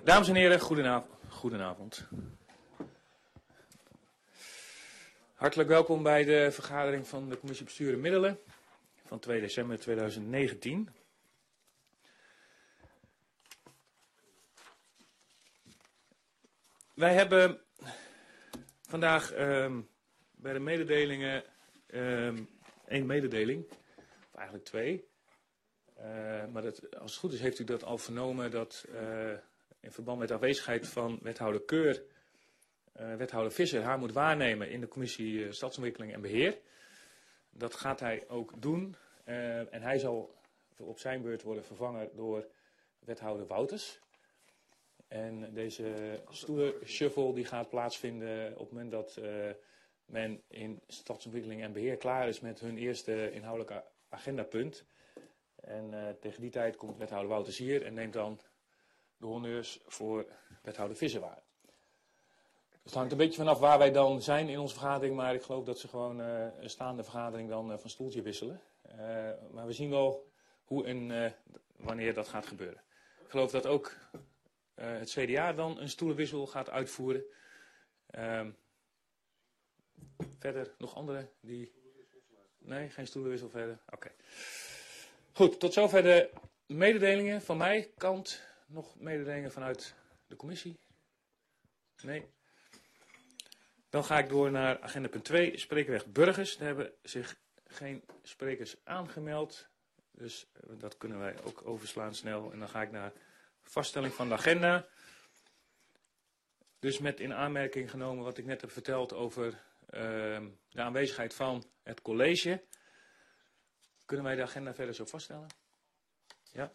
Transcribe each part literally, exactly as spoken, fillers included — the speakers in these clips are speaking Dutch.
Dames en heren, goedenavond. goedenavond. Hartelijk welkom bij de vergadering van de Commissie Bestuur en Middelen van twee december tweeduizend negentien. Wij hebben vandaag um, bij de mededelingen um, één mededeling, of eigenlijk twee. Uh, maar dat, als het goed is heeft u dat al vernomen dat uh, in verband met de aanwezigheid van wethouder Keur, uh, wethouder Visser haar moet waarnemen in de commissie uh, Stadsontwikkeling en Beheer. Dat gaat hij ook doen uh, en hij zal op zijn beurt worden vervangen door wethouder Wouters. En deze stoelenshuffle die gaat plaatsvinden op het moment dat uh, men in Stadsontwikkeling en Beheer klaar is met hun eerste inhoudelijke agendapunt. En uh, tegen die tijd komt wethouder Wouters hier en neemt dan de honneurs voor wethouder Visser waar. Het hangt een beetje vanaf waar wij dan zijn in onze vergadering, maar ik geloof dat ze gewoon uh, een staande vergadering dan uh, van stoeltje wisselen. Uh, maar we zien wel hoe en uh, wanneer dat gaat gebeuren. Ik geloof dat ook uh, het C D A dan een stoelenwissel gaat uitvoeren. Uh, verder nog anderen die... Nee, geen stoelenwissel verder? Oké. Okay. Goed, tot zover de mededelingen van mijn kant. Nog mededelingen vanuit de commissie? Nee. Dan ga ik door naar agenda punt twee, spreekrecht burgers. Daar hebben zich geen sprekers aangemeld. Dus dat kunnen wij ook overslaan snel. En dan ga ik naar vaststelling van de agenda. Dus met in aanmerking genomen wat ik net heb verteld over uh, de aanwezigheid van het college. Kunnen wij de agenda verder zo vaststellen? Ja.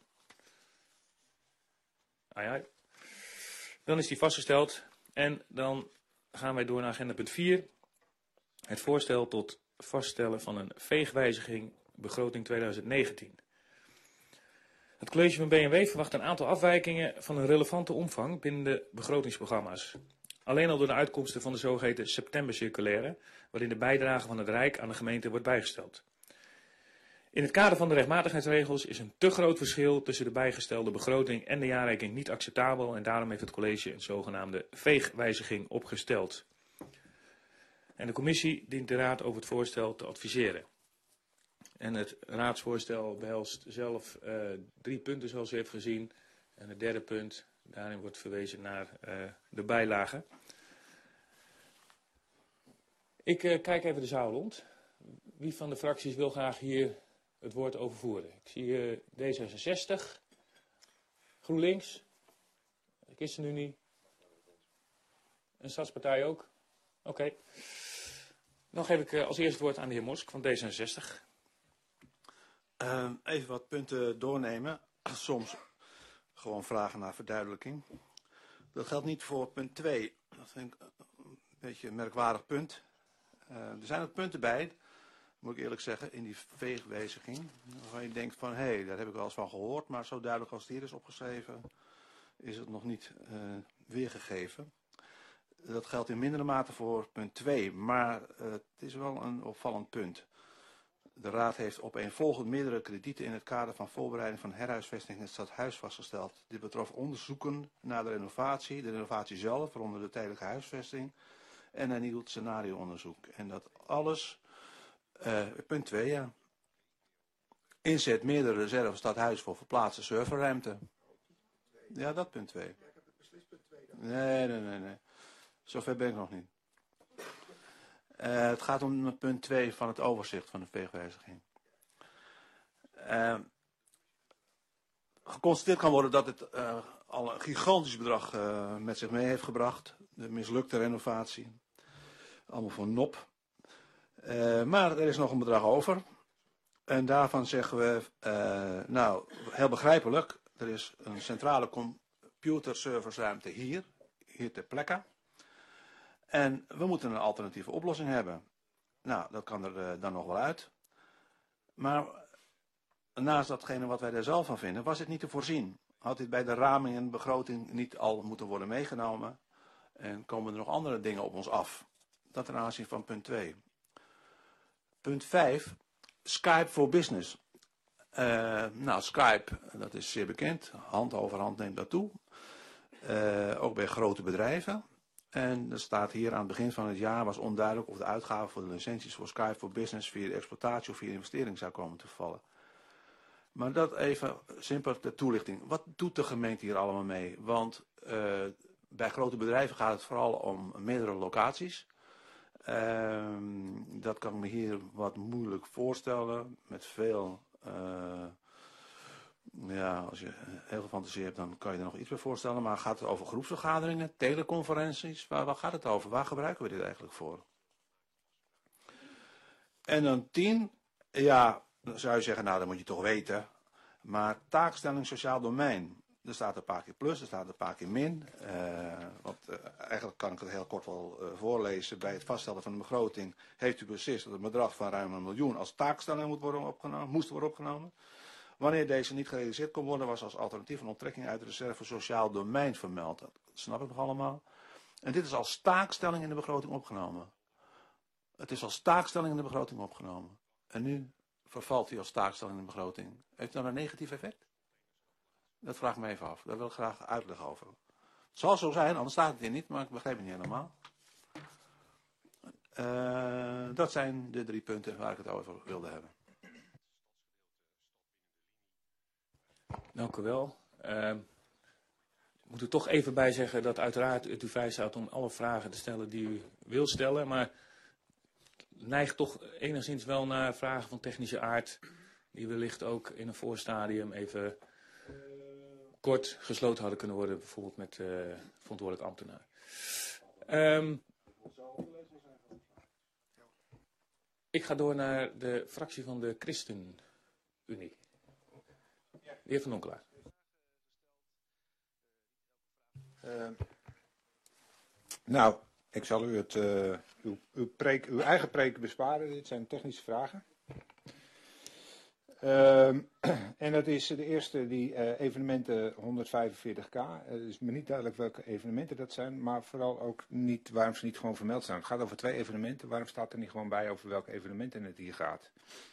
Ai, ai. Dan is die vastgesteld. En dan gaan wij door naar agenda punt vier. Het voorstel tot vaststellen van een veegwijziging begroting tweeduizend negentien. Het college van B N W verwacht een aantal afwijkingen van een relevante omvang binnen de begrotingsprogramma's. Alleen al door de uitkomsten van de zogeheten septembercirculaire, waarin de bijdrage van het Rijk aan de gemeente wordt bijgesteld. In het kader van de rechtmatigheidsregels is een te groot verschil tussen de bijgestelde begroting en de jaarrekening niet acceptabel en daarom heeft het college een zogenaamde veegwijziging opgesteld. En de commissie dient de raad over het voorstel te adviseren. En het raadsvoorstel behelst zelf uh, drie punten zoals u heeft gezien. En het derde punt, daarin wordt verwezen naar uh, de bijlage. Ik uh, kijk even de zaal rond. Wie van de fracties wil graag hier het woord overvoeren? Ik zie uh, D zesenzestig, GroenLinks, de ChristenUnie, een Stadspartij ook. Oké. Okay. Dan geef ik uh, als eerste het woord aan de heer Mosk van D zesenzestig. Uh, even wat punten doornemen. Soms gewoon vragen naar verduidelijking. Dat geldt niet voor punt twee. Dat vind ik een beetje een merkwaardig punt. Uh, er zijn ook punten bij, moet ik eerlijk zeggen, in die veegwijziging. Waarvan je denkt van, hé, hey, daar heb ik wel eens van gehoord. Maar zo duidelijk als het hier is opgeschreven, is het nog niet uh, weergegeven. Dat geldt in mindere mate voor punt twee. Maar uh, het is wel een opvallend punt. De Raad heeft opeenvolgend meerdere kredieten in het kader van voorbereiding van herhuisvesting in het stadhuis vastgesteld. Dit betrof onderzoeken naar de renovatie, de renovatie zelf, waaronder de tijdelijke huisvesting en een nieuw scenarioonderzoek. En dat alles, uh, punt twee, ja. Inzet meerdere reserves stadhuis voor verplaatste serverruimte. Ja, dat punt twee. Nee, nee, nee, nee. Zover ben ik nog niet. Uh, het gaat om punt twee van het overzicht van de veegwijziging. Uh, geconstateerd kan worden dat het uh, al een gigantisch bedrag uh, met zich mee heeft gebracht. De mislukte renovatie. Allemaal voor nop. Uh, maar er is nog een bedrag over. En daarvan zeggen we, uh, nou, heel begrijpelijk. Er is een centrale computerserversruimte hier. Hier ter plekke. En we moeten een alternatieve oplossing hebben. Nou, dat kan er uh, dan nog wel uit. Maar naast datgene wat wij er zelf van vinden, was het niet te voorzien. Had dit bij de raming en begroting niet al moeten worden meegenomen. En komen er nog andere dingen op ons af. Dat ten aanzien van punt twee. Punt vijf. Skype for Business. Uh, nou, Skype, dat is zeer bekend. Hand over hand neemt dat toe. Uh, Uh, ook bij grote bedrijven. En er staat hier aan het begin van het jaar was onduidelijk of de uitgaven voor de licenties voor Skype for Business via de exploitatie of via de investering zou komen te vallen. Maar dat even simpel de toelichting. Wat doet de gemeente hier allemaal mee? Want uh, bij grote bedrijven gaat het vooral om meerdere locaties. Uh, dat kan ik me hier wat moeilijk voorstellen. Met veel... Uh, ja, als je heel veel fantasie hebt, dan kan je er nog iets bij voorstellen. Maar gaat het over groepsvergaderingen, teleconferenties? Waar, waar gaat het over? Waar gebruiken we dit eigenlijk voor? En dan tien, ja, dan zou je zeggen, nou, dat moet je toch weten. Maar taakstelling sociaal domein. Er staat een paar keer plus, er staat een paar keer min. Uh, want uh, eigenlijk kan ik het heel kort wel uh, voorlezen. Bij het vaststellen van de begroting heeft u beslist dat het bedrag van ruim een miljoen als taakstelling moet worden opgenomen, moest worden opgenomen. Wanneer deze niet gerealiseerd kon worden, was als alternatief een onttrekking uit de reserve sociaal domein vermeld. Dat snap ik nog allemaal. En dit is als taakstelling in de begroting opgenomen. Het is als taakstelling in de begroting opgenomen. En nu vervalt hij als taakstelling in de begroting. Heeft dat een negatief effect? Dat vraag ik me even af. Daar wil ik graag uitleg over. Het zal zo zijn, anders staat het hier niet, maar ik begrijp het niet helemaal. Uh, dat zijn de drie punten waar ik het over wilde hebben. Dank u wel. Uh, ik moet er toch even bij zeggen dat uiteraard het u vrij staat om alle vragen te stellen die u wil stellen. Maar neigt toch enigszins wel naar vragen van technische aard. Die wellicht ook in een voorstadium even kort gesloten hadden kunnen worden. Bijvoorbeeld met uh, verantwoordelijk ambtenaar. Um, ik ga door naar de fractie van de ChristenUnie. De heer Van Donkelaar. Uh, nou, ik zal u het, uh, uw, uw, preek, uw eigen preek besparen. Dit zijn technische vragen. Uh, en dat is de eerste, die uh, evenementen honderdvijfenveertig k. Uh, het is me niet duidelijk welke evenementen dat zijn, maar vooral ook niet waarom ze niet gewoon vermeld zijn. Het gaat over twee evenementen. Waarom staat er niet gewoon bij over welke evenementen het hier gaat?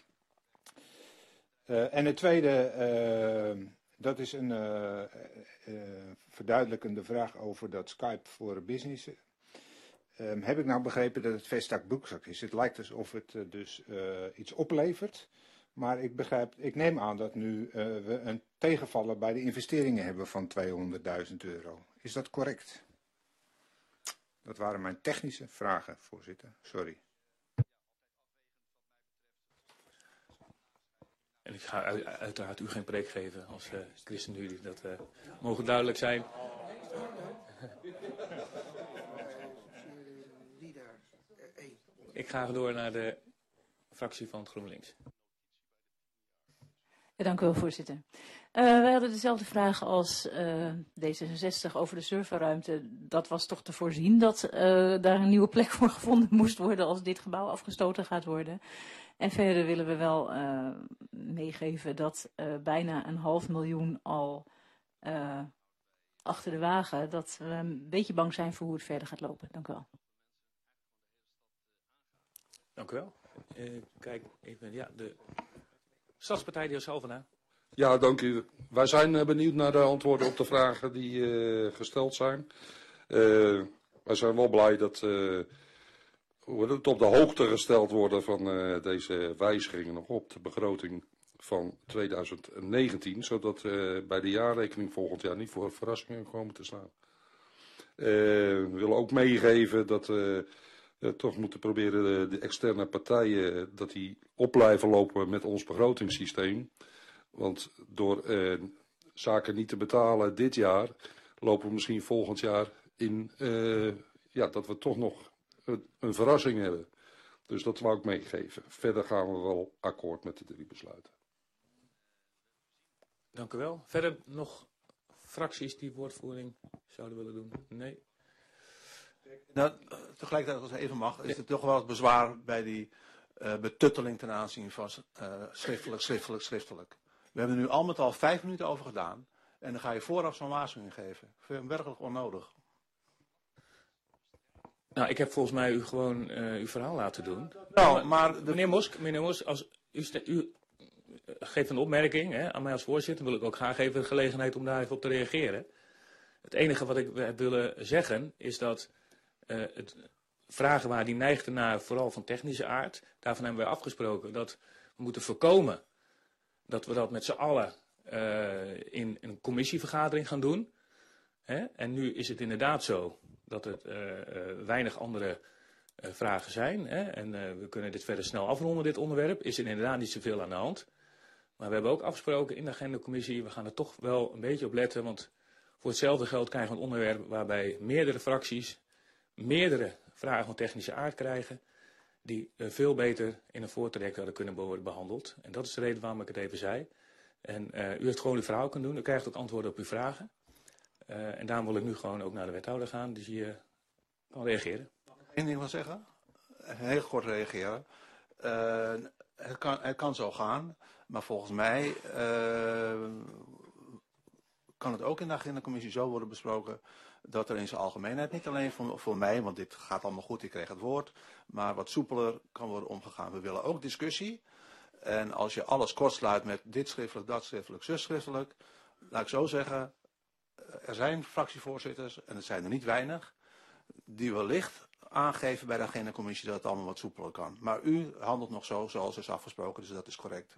Uh, en het tweede... Uh, Dat is een uh, uh, verduidelijkende vraag over dat Skype voor Business. Um, heb ik nou begrepen dat het vestzak broekzak is? Het lijkt alsof het uh, dus uh, iets oplevert. Maar ik begrijp, ik neem aan dat nu uh, we een tegenvaller bij de investeringen hebben van tweehonderdduizend euro. Is dat correct? Dat waren mijn technische vragen, voorzitter. Sorry. En ik ga uiteraard u geen preek geven als uh, ChristenUnie. Dat uh, mogen duidelijk zijn. Ik ga door naar de fractie van GroenLinks. Ja, dank u wel, voorzitter. Uh, wij hadden dezelfde vraag als uh, D zesenzestig over de serverruimte. Dat was toch te voorzien dat uh, daar een nieuwe plek voor gevonden moest worden als dit gebouw afgestoten gaat worden. En verder willen we wel uh, meegeven dat uh, bijna een half miljoen al uh, achter de wagen, dat we een beetje bang zijn voor hoe het verder gaat lopen. Dank u wel. Dank u wel. Uh, kijk even, ja, de Stadspartij, de heer Salvena. Ja, dank u. Wij zijn uh, benieuwd naar de antwoorden op de vragen die uh, gesteld zijn. Uh, wij zijn wel blij dat uh, hoe het op de hoogte gesteld worden van uh, deze wijzigingen nog op de begroting van tweeduizend negentien, zodat uh, bij de jaarrekening volgend jaar niet voor verrassingen komen te staan. Uh, we willen ook meegeven dat we uh, uh, toch moeten proberen de, de externe partijen dat die op blijven lopen met ons begrotingssysteem. Want door uh, zaken niet te betalen dit jaar, lopen we misschien volgend jaar in uh, ja, dat we toch nog een, een verrassing hebben. Dus dat wou ik meegeven. Verder gaan we wel akkoord met de drie besluiten. Dank u wel. Verder nog fracties die woordvoering zouden willen doen? Nee. Nou, tegelijkertijd, als het even mag, is er toch wel het bezwaar bij die uh, betutteling ten aanzien van uh, schriftelijk, schriftelijk, schriftelijk. We hebben er nu al met al vijf minuten over gedaan. En dan ga je vooraf zo'n waarschuwing geven. Ik vind het werkelijk onnodig. Nou, ik heb volgens mij u gewoon uh, uw verhaal laten doen. Nou, maar de... Meneer Mosk, meneer Mosk, als u, u geeft een opmerking hè, aan mij als voorzitter, wil ik ook graag even de gelegenheid om daar even op te reageren. Het enige wat ik heb willen zeggen is dat uh, het vragen waar die neigde naar, vooral van technische aard, daarvan hebben wij afgesproken dat we moeten voorkomen dat we dat met z'n allen uh, in een commissievergadering gaan doen. Hè? En nu is het inderdaad zo dat er uh, uh, weinig andere uh, vragen zijn. Hè? En uh, we kunnen dit verder snel afronden, dit onderwerp. Is er inderdaad niet zoveel aan de hand. Maar we hebben ook afgesproken in de agendacommissie, we gaan er toch wel een beetje op letten. Want voor hetzelfde geld krijgen we een onderwerp waarbij meerdere fracties meerdere vragen van technische aard krijgen. Die uh, veel beter in een voortraject hadden kunnen worden behandeld. En dat is de reden waarom ik het even zei. En uh, u heeft gewoon uw verhaal kunnen doen. U krijgt het antwoord op uw vragen. Uh, en daarom wil ik nu gewoon ook naar de wethouder gaan. Dus je kan reageren. Mag ik één ding wel zeggen? Heel kort reageren. Uh, het, kan, het kan zo gaan. Maar volgens mij uh, kan het ook in de agendacommissie zo worden besproken dat er in zijn algemeenheid, niet alleen voor, voor mij, want dit gaat allemaal goed, ik kreeg het woord, maar wat soepeler kan worden omgegaan. We willen ook discussie. En als je alles kort sluit met dit schriftelijk, dat schriftelijk, zus schriftelijk, laat ik zo zeggen, er zijn fractievoorzitters, en het zijn er niet weinig, die wellicht aangeven bij de agendacommissie dat het allemaal wat soepeler kan. Maar u handelt nog zo zoals is afgesproken, dus dat is correct.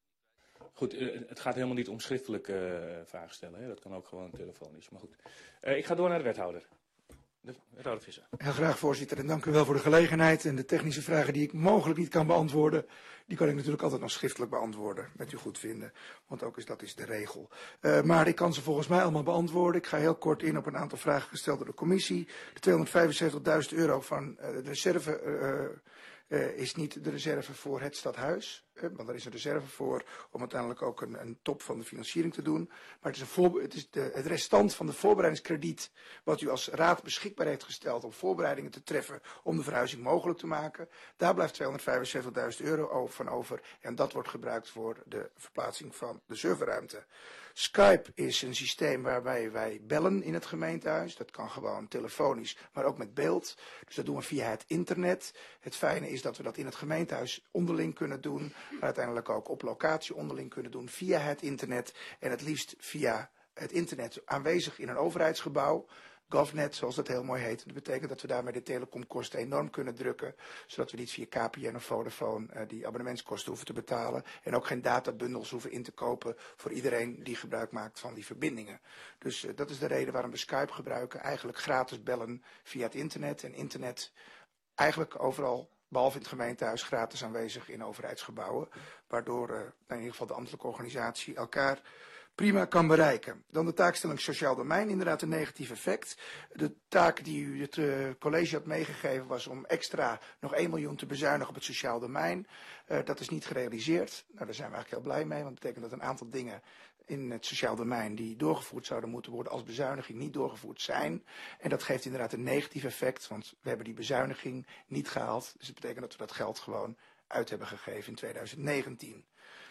Goed, uh, het gaat helemaal niet om schriftelijke uh, vragen stellen. Hè? Dat kan ook gewoon telefonisch. Maar goed, uh, ik ga door naar de wethouder. De wethouder Visser. Heel graag, voorzitter. En dank u wel voor de gelegenheid. En de technische vragen die ik mogelijk niet kan beantwoorden, die kan ik natuurlijk altijd nog schriftelijk beantwoorden. Met u goed vinden. Want ook is dat is de regel. Uh, maar ik kan ze volgens mij allemaal beantwoorden. Ik ga heel kort in op een aantal vragen gesteld door de commissie. De tweehonderdvijfenzeventigduizend euro van uh, de reserve uh, uh, is niet de reserve voor het stadhuis. Uh, want daar is een reserve voor om uiteindelijk ook een, een top van de financiering te doen. Maar het is, een voor, het, is de, het restant van de voorbereidingskrediet wat u als raad beschikbaar heeft gesteld om voorbereidingen te treffen om de verhuizing mogelijk te maken. Daar blijft tweehonderdvijfenzeventigduizend euro van over en dat wordt gebruikt voor de verplaatsing van de serverruimte. Skype is een systeem waarbij wij bellen in het gemeentehuis. Dat kan gewoon telefonisch, maar ook met beeld. Dus dat doen we via het internet. Het fijne is dat we dat in het gemeentehuis onderling kunnen doen, maar uiteindelijk ook op locatie onderling kunnen doen via het internet. En het liefst via het internet aanwezig in een overheidsgebouw. GovNet, zoals dat heel mooi heet. Dat betekent dat we daarmee de telecomkosten enorm kunnen drukken. Zodat we niet via K P N of Vodafone uh, die abonnementskosten hoeven te betalen. En ook geen databundels hoeven in te kopen voor iedereen die gebruik maakt van die verbindingen. Dus uh, dat is de reden waarom we Skype gebruiken. Eigenlijk gratis bellen via het internet. En internet eigenlijk overal, behalve in het gemeentehuis, gratis aanwezig in overheidsgebouwen. Waardoor uh, in ieder geval de ambtelijke organisatie elkaar prima kan bereiken. Dan de taakstelling sociaal domein, inderdaad een negatief effect. De taak die u het uh, college had meegegeven was om extra nog één miljoen te bezuinigen op het sociaal domein. Uh, dat is niet gerealiseerd. Nou, daar zijn we eigenlijk heel blij mee, want dat betekent dat een aantal dingen in het sociaal domein die doorgevoerd zouden moeten worden als bezuiniging niet doorgevoerd zijn. En dat geeft inderdaad een negatief effect, want we hebben die bezuiniging niet gehaald. Dus dat betekent dat we dat geld gewoon uit hebben gegeven in tweeduizend negentien.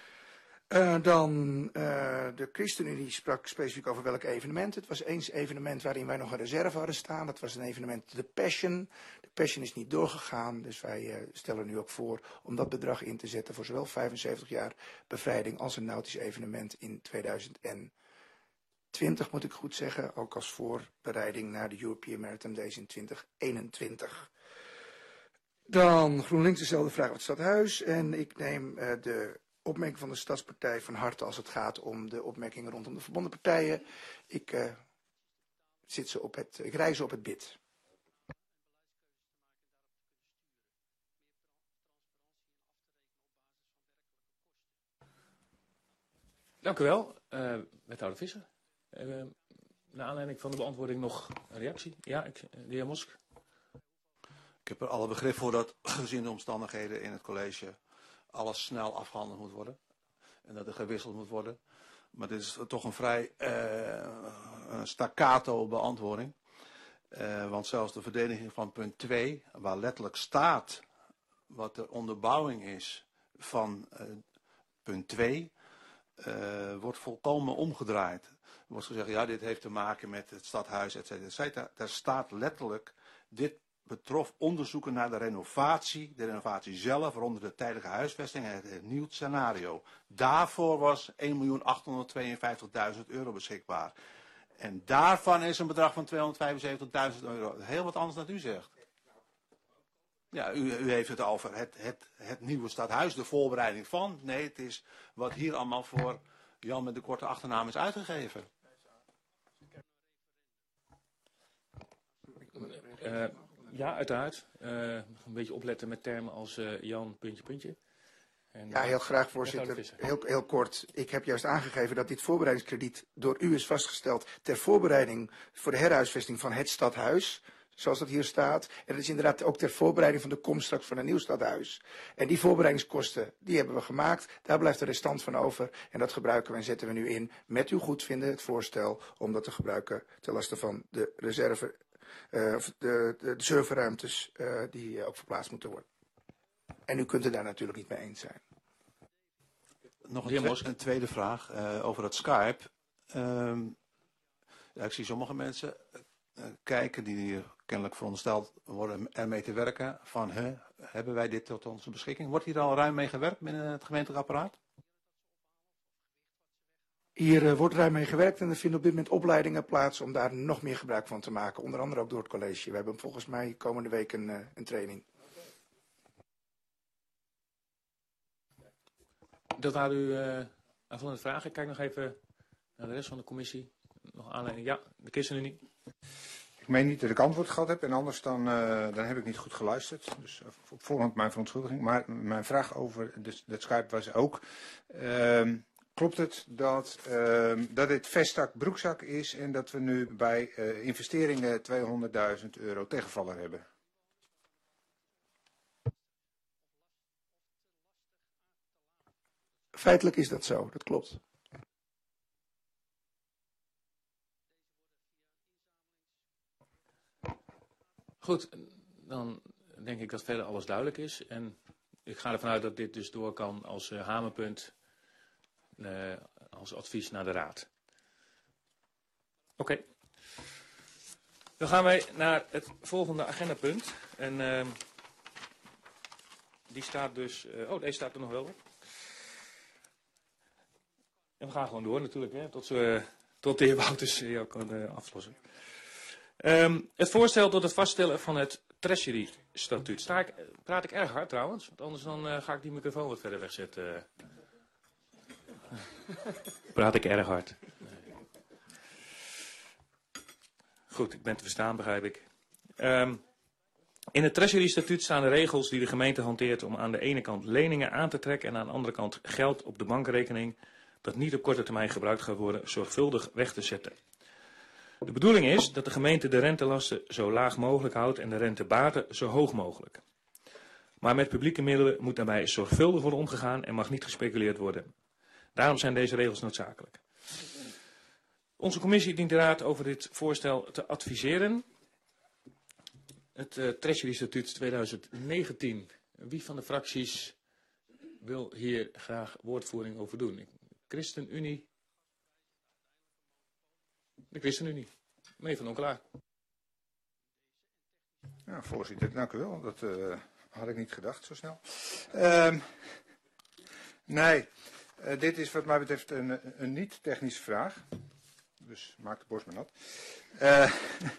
Uh, dan uh, de ChristenUnie sprak specifiek over welk evenement. Het was eens evenement waarin wij nog een reserve hadden staan. Dat was een evenement de Passion. De Passion is niet doorgegaan, dus wij uh, stellen nu ook voor om dat bedrag in te zetten voor zowel vijfenzeventig jaar bevrijding als een nautisch evenement in tweeduizend twintig, moet ik goed zeggen. Ook als voorbereiding naar de European Maritime Days in twintig eenentwintig. Dan GroenLinks dezelfde vraag over het stadhuis. En ik neem uh, de opmerking van de Stadspartij van harte als het gaat om de opmerkingen rondom de verbonden partijen. Ik, uh, zit ze op het, ik rij ze op het bid. Dank u wel, uh, wethouder Visser. Uh, naar aanleiding van de beantwoording nog een reactie. Ja, ik, de heer Mosk. Ik heb er alle begrip voor dat gezien de omstandigheden in het college alles snel afgehandeld moet worden. En dat er gewisseld moet worden. Maar dit is toch een vrij uh, een staccato beantwoording. Uh, want zelfs de verdediging van punt twee, waar letterlijk staat wat de onderbouwing is van uh, punt twee, uh, wordt volkomen omgedraaid. Er wordt gezegd, ja, dit heeft te maken met het stadhuis, et cetera, et cetera. Daar staat letterlijk, dit betrof onderzoeken naar de renovatie, de renovatie zelf, rond de tijdelijke huisvesting en het hernieuwd scenario. Daarvoor was één miljoen achthonderdtweeënvijftigduizend euro beschikbaar. En daarvan is een bedrag van tweehonderdvijfenzeventigduizend euro. Heel wat anders dan u zegt. Ja, u, u heeft het over het, het, het nieuwe stadhuis, de voorbereiding van. Nee, het is wat hier allemaal voor Jan met de korte achternaam is uitgegeven. Uh, ja, uiteraard. Uh, een beetje opletten met termen als uh, Jan, puntje, puntje. En, ja, heel graag, voorzitter. Heel, heel kort. Ik heb juist aangegeven dat dit voorbereidingskrediet door u is vastgesteld ter voorbereiding voor de herhuisvesting van het stadhuis, zoals dat hier staat. En dat is inderdaad ook ter voorbereiding van de komst straks van een nieuw stadhuis. En die voorbereidingskosten, die hebben we gemaakt. Daar blijft de restant van over. En dat gebruiken we en zetten we nu in met uw goedvinden het voorstel om dat te gebruiken ten laste van de reserve, uh, de, de, de serverruimtes uh, die uh, ook verplaatst moeten worden. En u kunt het daar natuurlijk niet mee eens zijn. Nog een, twe een tweede vraag uh, over het Skype. Um, ja, ik zie sommige mensen uh, kijken die kennelijk verondersteld worden ermee te werken. Van, huh, hebben wij dit tot onze beschikking? Wordt hier al ruim mee gewerkt binnen het gemeentelijk apparaat? Hier uh, wordt ruim mee gewerkt en er vinden op dit moment opleidingen plaats om daar nog meer gebruik van te maken. Onder andere ook door het college. We hebben volgens mij komende week een, uh, een training. Dat waren uw uh, aanvullende vragen. Ik kijk nog even naar de rest van de commissie. Nog aanleiding. Ja, de ChristenUnie. Ik meen niet dat ik antwoord gehad heb en anders dan, uh, dan heb ik niet goed geluisterd. Dus uh, op voorhand mijn verontschuldiging. Maar mijn vraag over de, de Skype was ook. Uh, klopt het dat, uh, dat dit vestzak broekzak is en dat we nu bij uh, investeringen tweehonderdduizend euro tegenvaller hebben? Feitelijk is dat zo, dat klopt. Goed, dan denk ik dat verder alles duidelijk is. En ik ga ervan uit dat dit dus door kan als uh, hamerpunt, uh, als advies naar de raad. Oké. Okay. Dan gaan wij naar het volgende agendapunt. En uh, die staat dus... Uh, oh, deze staat er nog wel op. En we gaan gewoon door natuurlijk, hè, tot, we, tot de heer Wouters jou kan uh, aflossen. Um, het voorstel tot het vaststellen van het Treasury-statuut. Sta ik, praat ik erg hard trouwens, want anders dan, uh, ga ik die microfoon wat verder wegzetten. Praat ik erg hard. Nee. Goed, ik ben te verstaan, begrijp ik. Um, in het Treasury-statuut staan de regels die de gemeente hanteert om aan de ene kant leningen aan te trekken en aan de andere kant geld op de bankrekening dat niet op korte termijn gebruikt gaat worden, zorgvuldig weg te zetten. De bedoeling is dat de gemeente de rentelasten zo laag mogelijk houdt en de rentebaten zo hoog mogelijk. Maar met publieke middelen moet daarbij zorgvuldig worden omgegaan en mag niet gespeculeerd worden. Daarom zijn deze regels noodzakelijk. Onze commissie dient de raad over dit voorstel te adviseren. Het uh, Treasury-statuut tweeduizend negentien. Wie van de fracties wil hier graag woordvoering over doen? ChristenUnie. De ChristenUnie. Meneer Van Onkelaar. Ja, voorzitter, dank u wel. Dat uh, had ik niet gedacht zo snel. Uh, nee, uh, dit is wat mij betreft een, een niet-technische vraag. Dus maak de borst maar nat. Uh,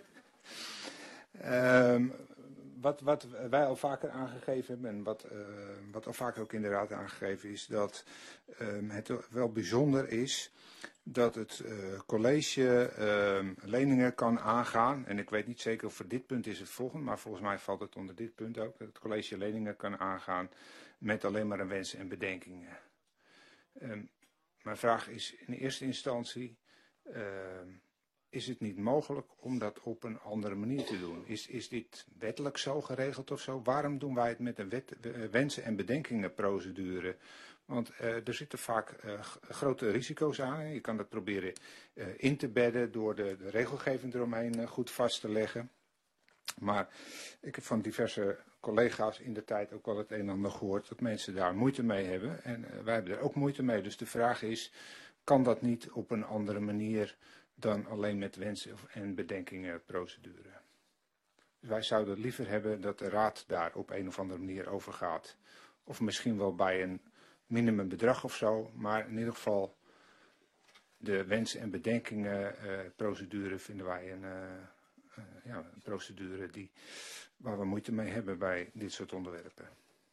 uh, wat, wat wij al vaker aangegeven hebben en wat, uh, wat al vaker ook in de raad aangegeven is, dat uh, het wel bijzonder is dat het uh, college uh, leningen kan aangaan. En ik weet niet zeker of voor dit punt is het volgende, maar volgens mij valt het onder dit punt ook. Dat het college leningen kan aangaan met alleen maar een wens en bedenkingen. Um, mijn vraag is in eerste instantie, uh, is het niet mogelijk om dat op een andere manier te doen? Is, is dit wettelijk zo geregeld of zo? Waarom doen wij het met een wet, uh, wensen- en bedenkingenprocedure? Want uh, er zitten vaak uh, grote risico's aan. Je kan dat proberen uh, in te bedden door de, de regelgeving eromheen uh, goed vast te leggen. Maar ik heb van diverse collega's in de tijd ook wel het een en ander gehoord dat mensen daar moeite mee hebben. En uh, wij hebben er ook moeite mee. Dus de vraag is, kan dat niet op een andere manier dan alleen met wensen en bedenkingenprocedure? Dus wij zouden liever hebben dat de raad daar op een of andere manier over gaat. Of misschien wel bij een minimumbedrag of zo, maar in ieder geval de wens- en bedenkingenprocedure vinden wij een, uh, uh, ja, een procedure die, waar we moeite mee hebben bij dit soort onderwerpen.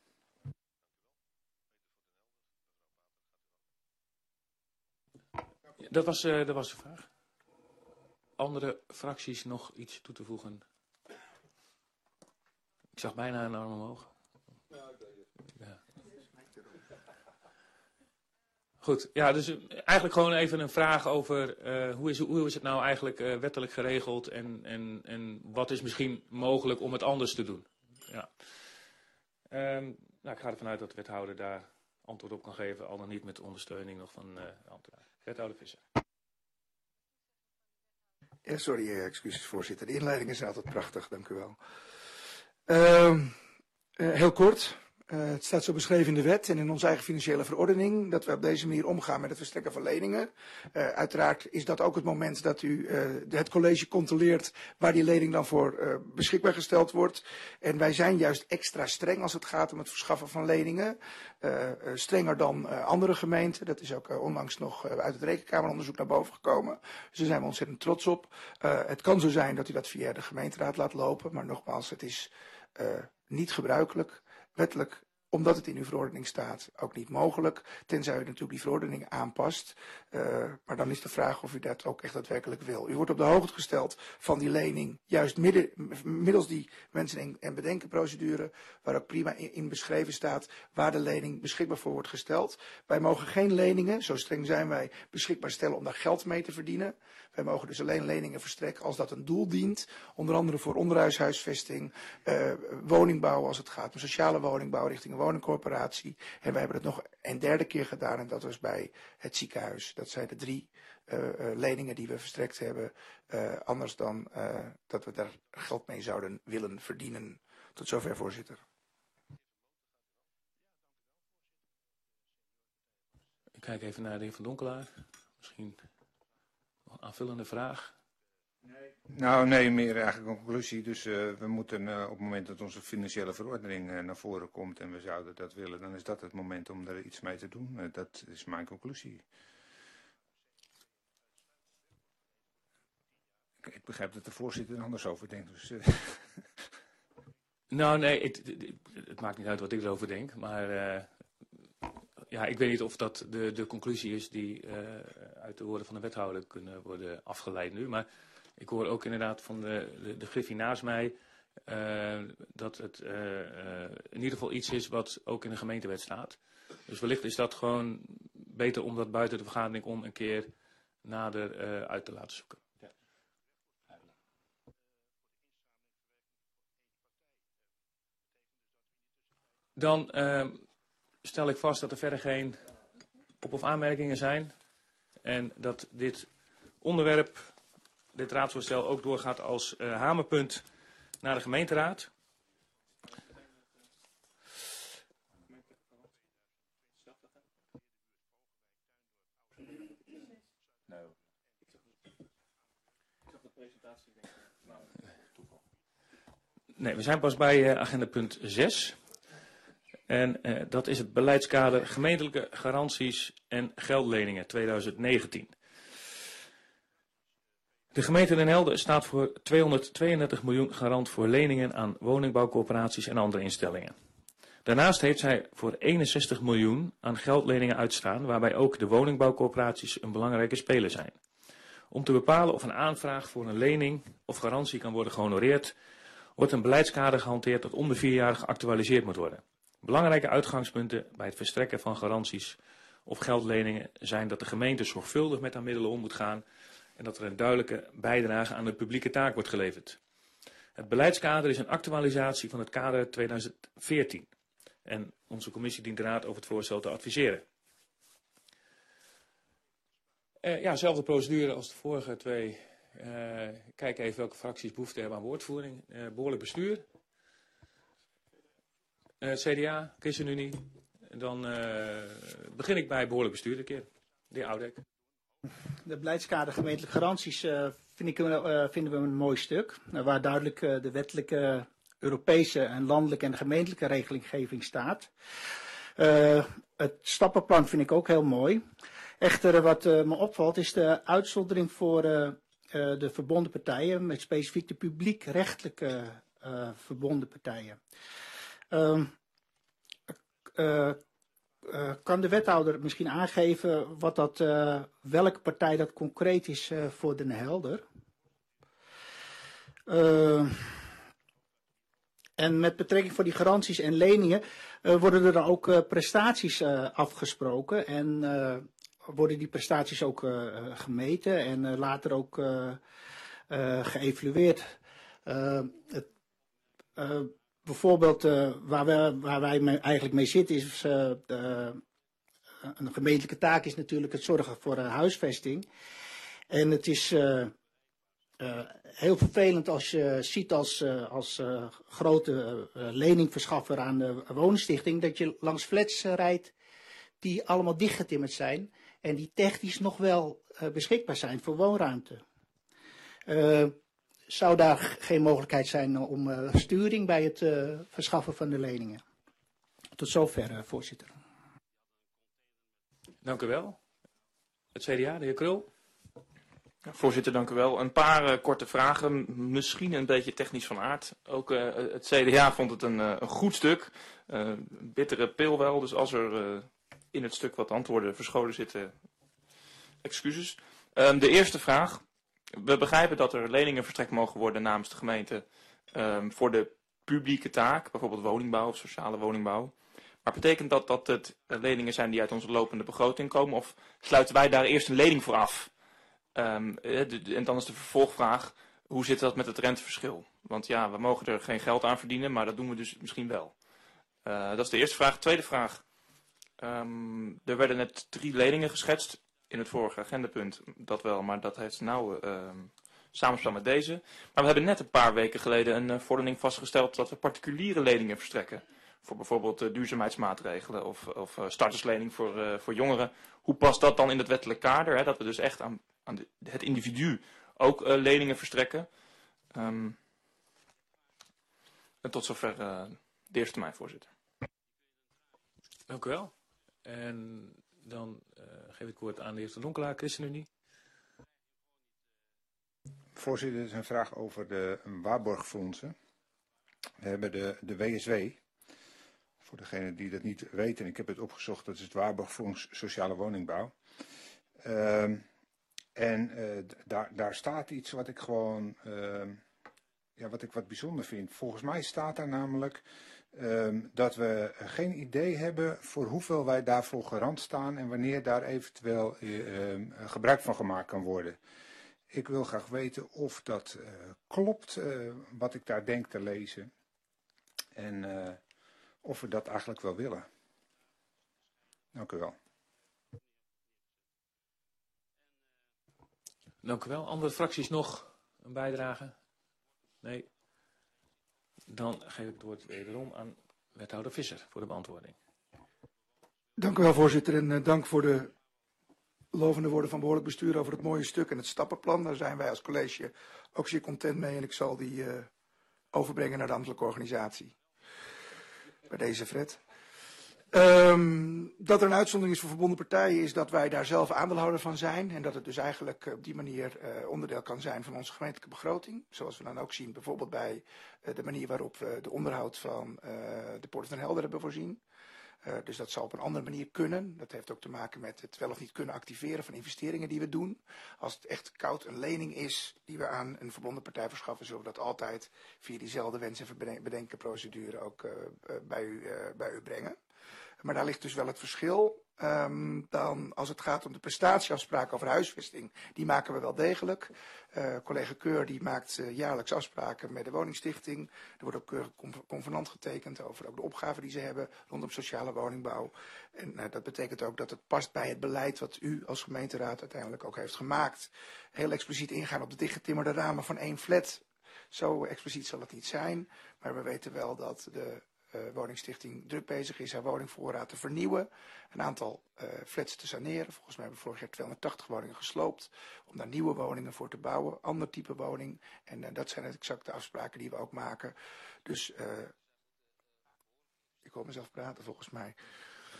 Dat was, uh, dat was de vraag. Andere fracties nog iets toe te voegen? Ik zag bijna een arm omhoog. Ja. Goed, ja, dus eigenlijk gewoon even een vraag over uh, hoe, is, hoe is het nou eigenlijk uh, wettelijk geregeld en, en, en wat is misschien mogelijk om het anders te doen. Ja. Um, nou, ik ga ervan uit dat de wethouder daar antwoord op kan geven, al dan niet met ondersteuning nog van uh, de ambtenaar. Wethouder Visser. Ja, sorry, eh, excuses voorzitter. De inleidingen zijn altijd prachtig, dank u wel. Uh, uh, heel kort. Uh, het staat zo beschreven in de wet en in onze eigen financiële verordening dat we op deze manier omgaan met het verstrekken van leningen. Uh, uiteraard is dat ook het moment dat u uh, het college controleert waar die lening dan voor uh, beschikbaar gesteld wordt. En wij zijn juist extra streng als het gaat om het verschaffen van leningen. Uh, uh, strenger dan uh, andere gemeenten. Dat is ook uh, onlangs nog uh, uit het rekenkameronderzoek naar boven gekomen. Dus daar zijn we ontzettend trots op. Uh, het kan zo zijn dat u dat via de gemeenteraad laat lopen, maar nogmaals, het is uh, niet gebruikelijk. Wettelijk, omdat het in uw verordening staat, ook niet mogelijk. Tenzij u natuurlijk die verordening aanpast. Uh, maar dan is de vraag of u dat ook echt daadwerkelijk wil. U wordt op de hoogte gesteld van die lening, juist midden, middels die mensen- en bedenkenprocedure, waar ook prima in, in beschreven staat waar de lening beschikbaar voor wordt gesteld. Wij mogen geen leningen, zo streng zijn wij, beschikbaar stellen om daar geld mee te verdienen. Wij mogen dus alleen leningen verstrekken als dat een doel dient. Onder andere voor onderhuishuisvesting, uh, woningbouw als het gaat om sociale woningbouw richting een woningcorporatie. En wij hebben het nog een derde keer gedaan en dat was bij het ziekenhuis. Dat zijn de drie uh, uh, leningen die we verstrekt hebben. Uh, anders dan uh, dat we daar geld mee zouden willen verdienen. Tot zover, voorzitter. Ik kijk even naar de heer Van Donkelaar. Misschien nog een aanvullende vraag. Nee. Nou, nee, meer eigenlijk een conclusie. Dus uh, we moeten uh, op het moment dat onze financiële verordening uh, naar voren komt en we zouden dat willen, dan is dat het moment om er iets mee te doen. Uh, dat is mijn conclusie. Ik, ik begrijp dat de voorzitter er anders over denkt. Dus, uh. Nou, nee, het, het, het maakt niet uit wat ik erover denk, maar uh, ja, ik weet niet of dat de, de conclusie is die uh, uit de woorden van de wethouder kunnen worden afgeleid nu, maar ik hoor ook inderdaad van de, de, de griffie naast mij uh, dat het uh, uh, in ieder geval iets is wat ook in de gemeentewet staat. Dus wellicht is dat gewoon beter om dat buiten de vergadering om een keer nader uh, uit te laten zoeken. Ja. Dan uh, stel ik vast dat er verder geen op- of aanmerkingen zijn en dat dit onderwerp, dit raadsvoorstel ook doorgaat als uh, hamerpunt naar de gemeenteraad. Nee, we zijn pas bij uh, agenda punt zes. En uh, dat is het beleidskader gemeentelijke garanties en geldleningen tweeduizend negentien. De gemeente Den Helder staat voor tweehonderdtweeëndertig miljoen garant voor leningen aan woningbouwcorporaties en andere instellingen. Daarnaast heeft zij voor eenenzestig miljoen aan geldleningen uitstaan, waarbij ook de woningbouwcorporaties een belangrijke speler zijn. Om te bepalen of een aanvraag voor een lening of garantie kan worden gehonoreerd, wordt een beleidskader gehanteerd dat om de vier jaar geactualiseerd moet worden. Belangrijke uitgangspunten bij het verstrekken van garanties of geldleningen zijn dat de gemeente zorgvuldig met haar middelen om moet gaan en dat er een duidelijke bijdrage aan de publieke taak wordt geleverd. Het beleidskader is een actualisatie van het kader tweeduizend veertien. En onze commissie dient de raad over het voorstel te adviseren. Uh, ja, zelfde procedure als de vorige twee. Uh, kijk even welke fracties behoefte hebben aan woordvoering. Uh, behoorlijk bestuur. Uh, C D A, ChristenUnie. Dan uh, begin ik bij behoorlijk bestuur een keer. De heer Oudek. De beleidskader gemeentelijke garanties uh, vind ik, uh, vinden we een mooi stuk. Uh, waar duidelijk uh, de wettelijke Europese en landelijke en gemeentelijke regelgeving staat. Uh, het stappenplan vind ik ook heel mooi. Echter, wat uh, me opvalt is de uitzondering voor uh, uh, de verbonden partijen, met specifiek de publiekrechtelijke uh, verbonden partijen. Uh, uh, uh, kan de wethouder misschien aangeven wat dat, uh, welke partij dat concreet is uh, voor Den Helder? Uh, en met betrekking voor die garanties en leningen uh, worden er dan ook uh, prestaties uh, afgesproken en uh, worden die prestaties ook uh, gemeten en uh, later ook uh, uh, geëvalueerd. Uh, het, uh, bijvoorbeeld uh, waar, we, waar wij mee, eigenlijk mee zitten is uh, uh, een gemeentelijke taak is natuurlijk het zorgen voor uh, huisvesting. En het is uh, uh, heel vervelend als je ziet als, uh, als uh, grote uh, leningverschaffer aan de woningstichting dat je langs flats uh, rijdt die allemaal dichtgetimmerd zijn en die technisch nog wel uh, beschikbaar zijn voor woonruimte. Uh, zou daar geen mogelijkheid zijn om uh, sturing bij het uh, verschaffen van de leningen? Tot zover, uh, voorzitter. Dank u wel. Het C D A, de heer Krul. Ja, voorzitter, dank u wel. Een paar uh, korte vragen, misschien een beetje technisch van aard. Ook uh, het C D A vond het een, uh, een goed stuk. Uh, bittere pil wel, dus als er uh, in het stuk wat antwoorden verscholen zitten, excuses. Uh, de eerste vraag. We begrijpen dat er leningen verstrekt mogen worden namens de gemeente um, voor de publieke taak, bijvoorbeeld woningbouw of sociale woningbouw. Maar betekent dat dat het leningen zijn die uit onze lopende begroting komen of sluiten wij daar eerst een lening voor af? Um, en dan is de vervolgvraag, hoe zit dat met het renteverschil? Want ja, we mogen er geen geld aan verdienen, maar dat doen we dus misschien wel. Uh, dat is de eerste vraag. Tweede vraag. Um, er werden net drie leningen geschetst in het vorige agendapunt. Dat wel, maar dat heeft nou uh, samenspel met deze. Maar we hebben net een paar weken geleden een uh, vordering vastgesteld dat we particuliere leningen verstrekken. Voor bijvoorbeeld uh, duurzaamheidsmaatregelen of, of uh, starterslening voor, uh, voor jongeren. Hoe past dat dan in het wettelijk kader? Hè? Dat we dus echt aan, aan de, het individu ook uh, leningen verstrekken. Um, en tot zover uh, de eerste termijn, voorzitter. Dank u wel. En dan uh, geef ik het woord aan de heer Van Donkelaar, ChristenUnie. Voorzitter, er is een vraag over de waarborgfondsen. We hebben de, de W S W. Voor degenen die dat niet weten, ik heb het opgezocht, dat is het Waarborgfonds Sociale Woningbouw. Uh, en uh, daar, daar staat iets wat ik gewoon, uh, ja, wat ik wat bijzonder vind. Volgens mij staat daar namelijk uh, dat we geen idee hebben voor hoeveel wij daarvoor garant staan en wanneer daar eventueel uh, uh, gebruik van gemaakt kan worden. Ik wil graag weten of dat uh, klopt, uh, wat ik daar denk te lezen. En uh, of we dat eigenlijk wel willen. Dank u wel. Dank u wel. Andere fracties nog een bijdrage? Nee. Dan geef ik het woord wederom aan wethouder Visser voor de beantwoording. Dank u wel, voorzitter. En uh, dank voor de lovende woorden van behoorlijk bestuur over het mooie stuk en het stappenplan. Daar zijn wij als college ook zeer content mee en ik zal die uh, overbrengen naar de ambtelijke organisatie. Bij deze Fred. Um, dat er een uitzondering is voor verbonden partijen is dat wij daar zelf aandeelhouder van zijn. En dat het dus eigenlijk op die manier uh, onderdeel kan zijn van onze gemeentelijke begroting. Zoals we dan ook zien bijvoorbeeld bij uh, de manier waarop we de onderhoud van uh, de Poort van Helder hebben voorzien. Uh, dus dat zal op een andere manier kunnen. Dat heeft ook te maken met het wel of niet kunnen activeren van investeringen die we doen. Als het echt koud een lening is die we aan een verbonden partij verschaffen, zullen we dat altijd via diezelfde wens- en bedenkenprocedure ook uh, uh, bij, u, uh, bij u brengen. Maar daar ligt dus wel het verschil. Um, dan als het gaat om de prestatieafspraken over huisvesting, die maken we wel degelijk. Uh, collega Keur die maakt uh, jaarlijks afspraken met de woningstichting. Er wordt ook keurig convenant getekend over ook de opgaven die ze hebben rondom sociale woningbouw. En uh, dat betekent ook dat het past bij het beleid wat u als gemeenteraad uiteindelijk ook heeft gemaakt. Heel expliciet ingaan op de dichtgetimmerde ramen van één flat. Zo expliciet zal het niet zijn, maar we weten wel dat de Uh, woningstichting druk bezig is haar woningvoorraad te vernieuwen. Een aantal uh, flats te saneren. Volgens mij hebben we vorig jaar tweehonderdtachtig woningen gesloopt. Om daar nieuwe woningen voor te bouwen. Ander type woning. En uh, dat zijn het exacte afspraken die we ook maken. Dus uh, ik hoor mezelf praten volgens mij.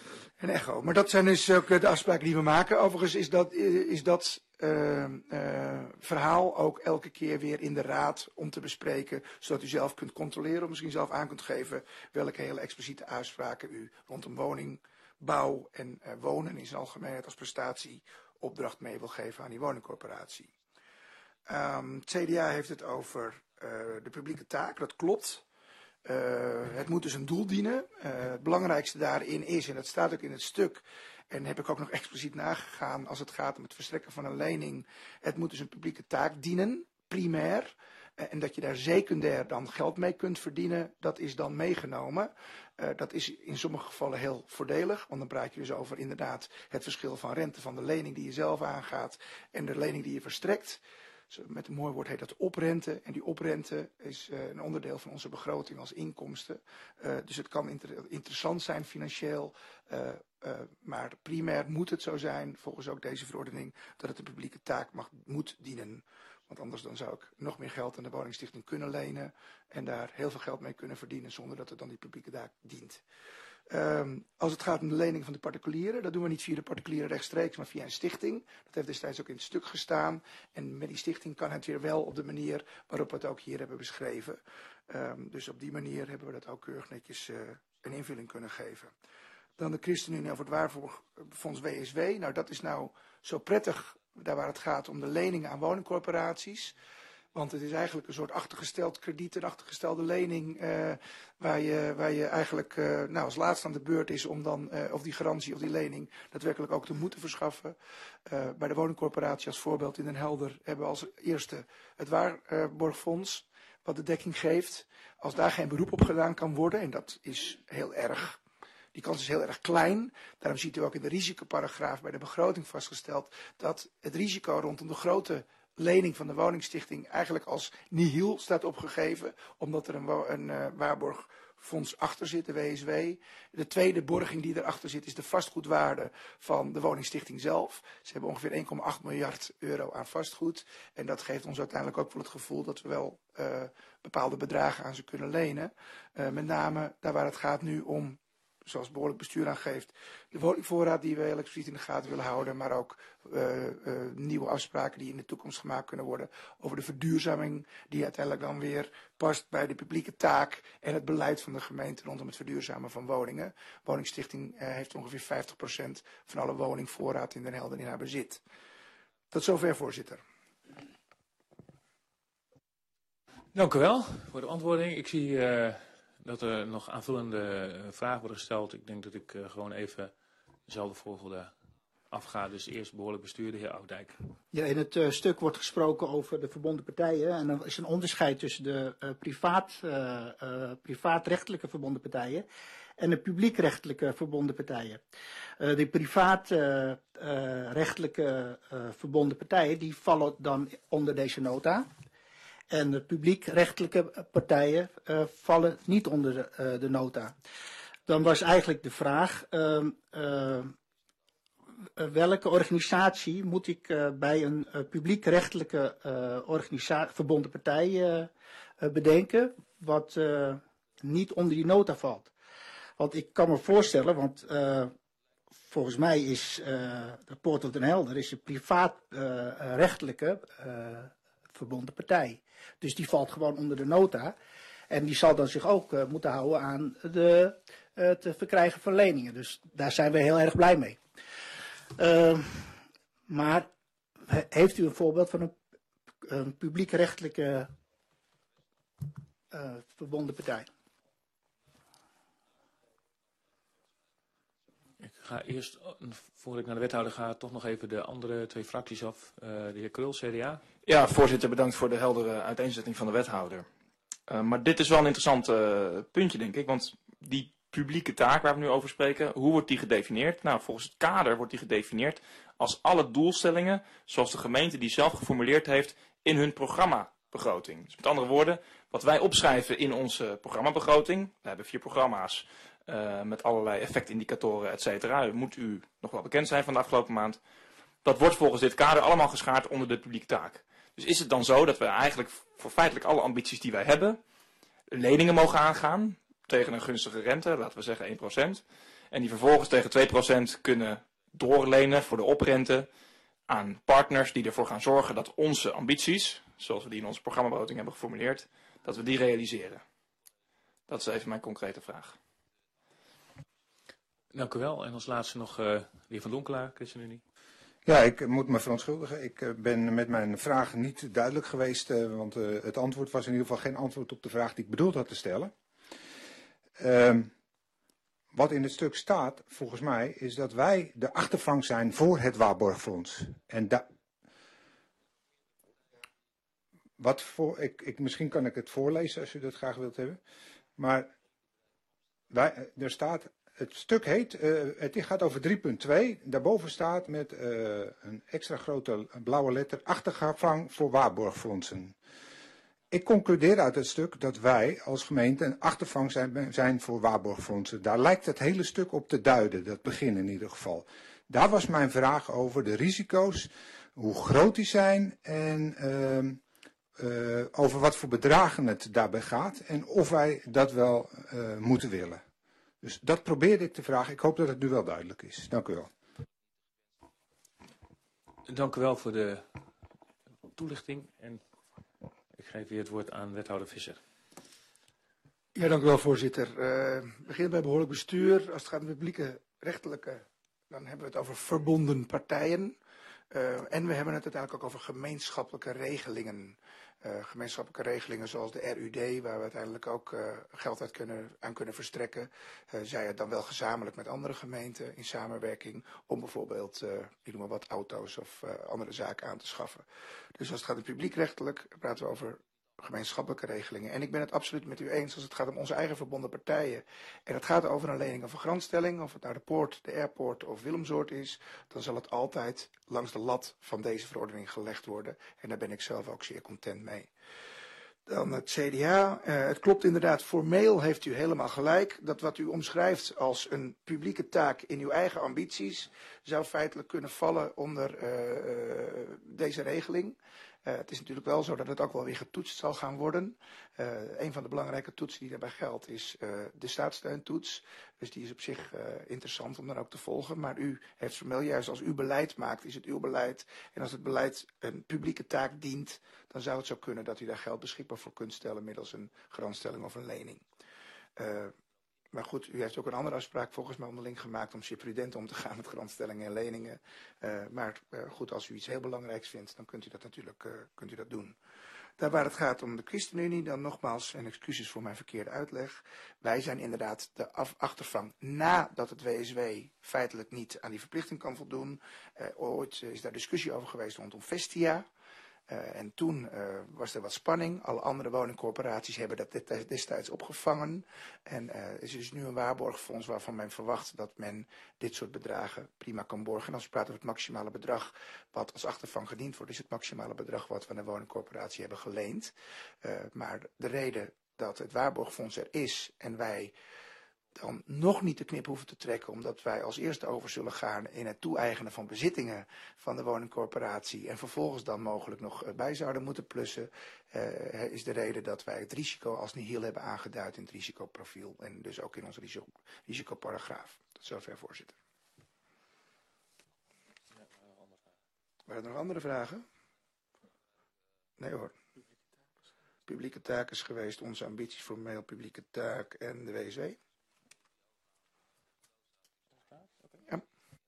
Een echo. Maar dat zijn dus ook de afspraken die we maken. Overigens is dat, is dat uh, uh, verhaal ook elke keer weer in de raad om te bespreken, zodat u zelf kunt controleren of misschien zelf aan kunt geven welke hele expliciete uitspraken u rondom woningbouw en uh, wonen in zijn algemeenheid als prestatieopdracht mee wil geven aan die woningcorporatie. Um, het C D A heeft het over uh, de publieke taak, dat klopt. Uh, het moet dus een doel dienen. Uh, het belangrijkste daarin is, en dat staat ook in het stuk, en heb ik ook nog expliciet nagegaan als het gaat om het verstrekken van een lening. Het moet dus een publieke taak dienen, primair. Uh, en dat je daar secundair dan geld mee kunt verdienen, dat is dan meegenomen. Uh, dat is in sommige gevallen heel voordelig, want dan praat je dus over inderdaad het verschil van rente van de lening die je zelf aangaat en de lening die je verstrekt. Met een mooi woord heet dat oprente. En die oprente is uh, een onderdeel van onze begroting als inkomsten. Uh, dus het kan inter interessant zijn financieel. Uh, uh, maar primair moet het zo zijn, volgens ook deze verordening, dat het de publieke taak mag, moet dienen. Want anders dan zou ik nog meer geld aan de woningstichting kunnen lenen. En daar heel veel geld mee kunnen verdienen zonder dat het dan die publieke taak dient. Um, als het gaat om de lening van de particulieren, dat doen we niet via de particulieren rechtstreeks, maar via een stichting. Dat heeft destijds ook in het stuk gestaan. En met die stichting kan het weer wel op de manier waarop we het ook hier hebben beschreven. Um, dus op die manier hebben we dat ook keurig netjes uh, een invulling kunnen geven. Dan de ChristenUnie over het Waarborgfonds W S W. Nou, dat is nou zo prettig daar waar het gaat om de leningen aan woningcorporaties. Want het is eigenlijk een soort achtergesteld krediet, een achtergestelde lening, uh, waar, je, waar je eigenlijk uh, nou, als laatste aan de beurt is om dan, uh, of die garantie of die lening daadwerkelijk ook te moeten verschaffen. Uh, bij de woningcorporatie als voorbeeld in Den Helder hebben we als eerste het Waarborgfonds, wat de dekking geeft. Als daar geen beroep op gedaan kan worden, en dat is heel erg, die kans is heel erg klein. Daarom ziet u ook in de risicoparagraaf bij de begroting vastgesteld dat het risico rondom de grote lening van de woningstichting eigenlijk als nihil staat opgegeven, omdat er een, een uh, waarborgfonds achter zit, de W S W. De tweede borging die erachter zit is de vastgoedwaarde van de woningstichting zelf. Ze hebben ongeveer één komma acht miljard euro aan vastgoed. En dat geeft ons uiteindelijk ook wel het gevoel dat we wel uh, bepaalde bedragen aan ze kunnen lenen. Uh, met name daar waar het gaat nu om, zoals het behoorlijk bestuur aangeeft, de woningvoorraad die we heel expliciet in de gaten willen houden, maar ook uh, uh, nieuwe afspraken die in de toekomst gemaakt kunnen worden over de verduurzaming die uiteindelijk dan weer past bij de publieke taak en het beleid van de gemeente rondom het verduurzamen van woningen. Woningstichting uh, heeft ongeveer vijftig procent van alle woningvoorraad in Den Helder in haar bezit. Tot zover, voorzitter. Dank u wel voor de antwoording. Ik zie Uh... dat er nog aanvullende vragen worden gesteld. Ik denk dat ik uh, gewoon even dezelfde volgorde afga. Dus eerst behoorlijk bestuur, de heer Oudijk. Ja, in het uh, stuk wordt gesproken over de verbonden partijen. En er is een onderscheid tussen de uh, privaat, uh, uh, privaatrechtelijke verbonden partijen en de publiekrechtelijke verbonden partijen. Uh, de privaatrechtelijke uh, uh, verbonden partijen die vallen dan onder deze nota. En de publiekrechtelijke partijen uh, vallen niet onder de, uh, de nota. Dan was eigenlijk de vraag, uh, uh, welke organisatie moet ik uh, bij een uh, publiekrechtelijke uh, organisatie, verbonden partij uh, uh, bedenken, wat uh, niet onder die nota valt. Want ik kan me voorstellen, want uh, volgens mij is uh, de Poort of Den Helder is een privaatrechtelijke uh, uh, verbonden partij. Dus die valt gewoon onder de nota. En die zal dan zich ook uh, moeten houden aan de, uh, het verkrijgen van leningen. Dus daar zijn we heel erg blij mee. Uh, maar heeft u een voorbeeld van een, een publiekrechtelijke uh, verbonden partij? Ik ga eerst, voordat ik naar de wethouder ga, toch nog even de andere twee fracties af. Uh, de heer Krul, C D A. Ja, voorzitter, bedankt voor de heldere uiteenzetting van de wethouder. Uh, maar dit is wel een interessant uh, puntje, denk ik. Want die publieke taak waar we nu over spreken, hoe wordt die gedefinieerd? Nou, volgens het kader wordt die gedefinieerd als alle doelstellingen, zoals de gemeente die zelf geformuleerd heeft in hun programmabegroting. Dus met andere woorden, wat wij opschrijven in onze programmabegroting, we hebben vier programma's uh, met allerlei effectindicatoren, et cetera. Moet u nog wel bekend zijn van de afgelopen maand. Dat wordt volgens dit kader allemaal geschaard onder de publieke taak. Dus is het dan zo dat we eigenlijk voor feitelijk alle ambities die wij hebben, leningen mogen aangaan tegen een gunstige rente, laten we zeggen één procent. En die vervolgens tegen twee procent kunnen doorlenen voor de oprente aan partners die ervoor gaan zorgen dat onze ambities, zoals we die in onze programmabegroting hebben geformuleerd, dat we die realiseren. Dat is even mijn concrete vraag. Dank u wel. En als laatste nog uh, de heer Van Donkelaar, ChristenUnie. Ja, ik moet me verontschuldigen. Ik uh, ben met mijn vraag niet duidelijk geweest, uh, want uh, het antwoord was in ieder geval geen antwoord op de vraag die ik bedoeld had te stellen. Uh, wat in het stuk staat, volgens mij, is dat wij de achtervang zijn voor het Waarborgfonds. En da wat voor, ik, ik, misschien kan ik het voorlezen als u dat graag wilt hebben. Maar wij, er staat, het stuk heet, uh, het gaat over drie punt twee. Daarboven staat met uh, een extra grote blauwe letter achtervang voor waarborgfondsen. Ik concludeer uit het stuk dat wij als gemeente een achtervang zijn, zijn voor waarborgfondsen. Daar lijkt het hele stuk op te duiden, dat begin in ieder geval. Daar was mijn vraag over de risico's, hoe groot die zijn en uh, uh, over wat voor bedragen het daarbij gaat en of wij dat wel uh, moeten willen. Dus dat probeerde ik te vragen. Ik hoop dat het nu wel duidelijk is. Dank u wel. Dank u wel voor de toelichting. En ik geef weer het woord aan wethouder Visser. Ja, dank u wel, voorzitter. Uh, we beginnen bij behoorlijk bestuur. Als het gaat om publieke rechtelijke, dan hebben we het over verbonden partijen. Uh, en we hebben het uiteindelijk ook over gemeenschappelijke regelingen. Uh, gemeenschappelijke regelingen zoals de R U D, waar we uiteindelijk ook uh, geld uit kunnen, aan kunnen verstrekken. Uh, zij het dan wel gezamenlijk met andere gemeenten in samenwerking om bijvoorbeeld, uh, ik noem maar wat, auto's of uh, andere zaken aan te schaffen. Dus als het gaat om publiekrechtelijk, praten we over gemeenschappelijke regelingen. En ik ben het absoluut met u eens als het gaat om onze eigen verbonden partijen. En het gaat over een lening of een garantstelling, of het nou de Poort, de Airport of Willemsoord is, dan zal het altijd langs de lat van deze verordening gelegd worden. En daar ben ik zelf ook zeer content mee. Dan het C D A. Uh, het klopt inderdaad, formeel heeft u helemaal gelijk. Dat wat u omschrijft als een publieke taak in uw eigen ambities, zou feitelijk kunnen vallen onder uh, uh, deze regeling. Uh, het is natuurlijk wel zo dat het ook wel weer getoetst zal gaan worden. Uh, een van de belangrijke toetsen die daarbij geldt is uh, de staatssteuntoets. Dus die is op zich uh, interessant om dan ook te volgen. Maar u heeft formeel juist als u beleid maakt, is het uw beleid. En als het beleid een publieke taak dient, dan zou het zo kunnen dat u daar geld beschikbaar voor kunt stellen middels een garantstelling of een lening. Uh, Maar goed, u heeft ook een andere afspraak volgens mij onderling gemaakt om zeer prudent om te gaan met garantstellingen en leningen. Uh, maar uh, goed, als u iets heel belangrijks vindt, dan kunt u dat natuurlijk uh, kunt u dat doen. Daar waar het gaat om de ChristenUnie, dan nogmaals, en excuses voor mijn verkeerde uitleg. Wij zijn inderdaad de af achtervang nadat het W S W feitelijk niet aan die verplichting kan voldoen. Uh, ooit is daar discussie over geweest rondom Vestia. Uh, en toen uh, was er wat spanning. Alle andere woningcorporaties hebben dat destijds opgevangen. En uh, is er dus nu een waarborgfonds waarvan men verwacht dat men dit soort bedragen prima kan borgen. En als we praten over het maximale bedrag wat als achtervang gediend wordt, is het maximale bedrag wat we aan de woningcorporatie hebben geleend. Uh, maar de reden dat het waarborgfonds er is en wij dan nog niet de knip hoeven te trekken, omdat wij als eerste over zullen gaan in het toe-eigenen van bezittingen van de woningcorporatie en vervolgens dan mogelijk nog bij zouden moeten plussen, uh, is de reden dat wij het risico als nihil hebben aangeduid in het risicoprofiel en dus ook in onze risico, risicoparagraaf. Tot zover, voorzitter. Waren er nog andere vragen? Nee hoor. Publieke taak is geweest, onze ambities formeel publieke taak en de W S W. Ja.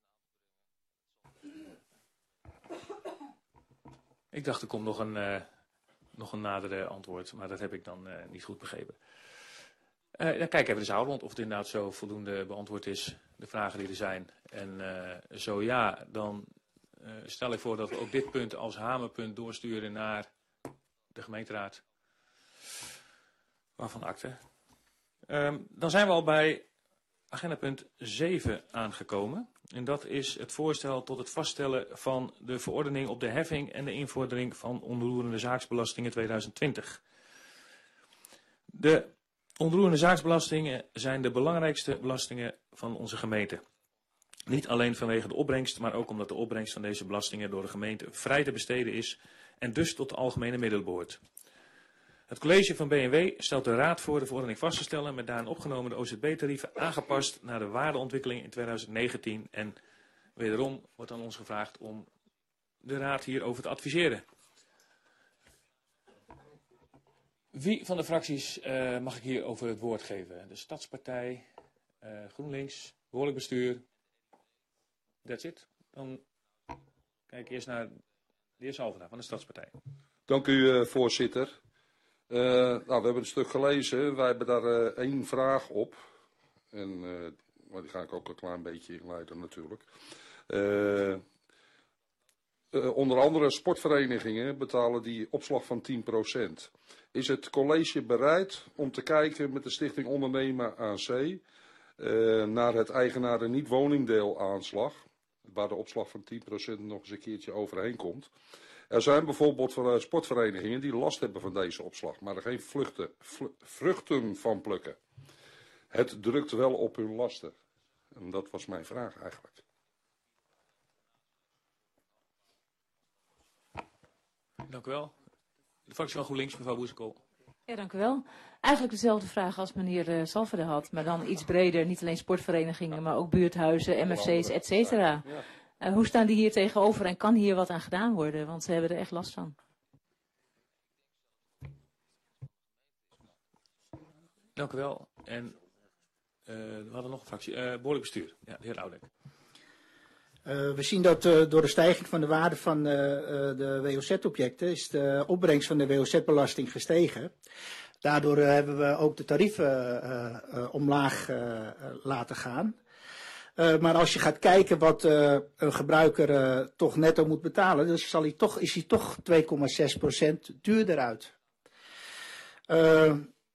Ik dacht er komt nog een, uh, nog een nadere antwoord, maar dat heb ik dan uh, niet goed begrepen. Uh, dan kijken even de zaal rond of het inderdaad zo voldoende beantwoord is, de vragen die er zijn. En uh, zo ja, dan uh, stel ik voor dat we ook dit punt als hamerpunt doorsturen naar de gemeenteraad. Waarvan akte. Um, dan zijn we al bij agendapunt zeven aangekomen. En dat is het voorstel tot het vaststellen van de verordening op de heffing en de invordering van onroerende zaaksbelastingen tweeduizend twintig. De onroerende zaaksbelastingen zijn de belangrijkste belastingen van onze gemeente. Niet alleen vanwege de opbrengst, maar ook omdat de opbrengst van deze belastingen door de gemeente vrij te besteden is en dus tot de algemene middelen behoort. Het college van B N W stelt de raad voor de verordening vast te stellen met daarin opgenomen de O Z B-tarieven aangepast naar de waardeontwikkeling in tweeduizend negentien. En wederom wordt aan ons gevraagd om de raad hierover te adviseren. Wie van de fracties uh, mag ik hierover het woord geven? De Stadspartij, uh, GroenLinks, Behoorlijk Bestuur. That's it. Dan kijk ik eerst naar de heer Salvera van de Stadspartij. Dank u, uh, voorzitter. Uh, nou, we hebben een stuk gelezen. Wij hebben daar uh, één vraag op. En, uh, maar die ga ik ook een klein beetje inleiden natuurlijk. Uh, uh, onder andere sportverenigingen betalen die opslag van tien procent. Is het college bereid om te kijken met de Stichting Ondernemen A C uh, naar het eigenaren niet-woningdeel aanslag, waar de opslag van tien procent nog eens een keertje overheen komt? Er zijn bijvoorbeeld sportverenigingen die last hebben van deze opslag, maar er geen vluchten, vruchten van plukken. Het drukt wel op hun lasten. En dat was mijn vraag eigenlijk. Dank u wel. De fractie van GroenLinks, mevrouw Boezekool. Ja, dank u wel. Eigenlijk dezelfde vraag als meneer uh, Salvera had, maar dan iets breder. Niet alleen sportverenigingen, maar ook buurthuizen, M F C's, et cetera. Uh, hoe staan die hier tegenover en kan hier wat aan gedaan worden? Want ze hebben er echt last van. Dank u wel. En uh, we hadden nog een fractie. Uh, behoorlijk bestuur. Ja, de heer Oudek. Uh, we zien dat uh, door de stijging van de waarde van uh, uh, de W O Z-objecten is de opbrengst van de W O Z-belasting gestegen. Daardoor uh, hebben we ook de tarieven uh, uh, omlaag uh, laten gaan. Uh, maar als je gaat kijken wat uh, een gebruiker uh, toch netto moet betalen, dan zal hij toch, is hij toch twee komma zes procent duurder uit. Uh,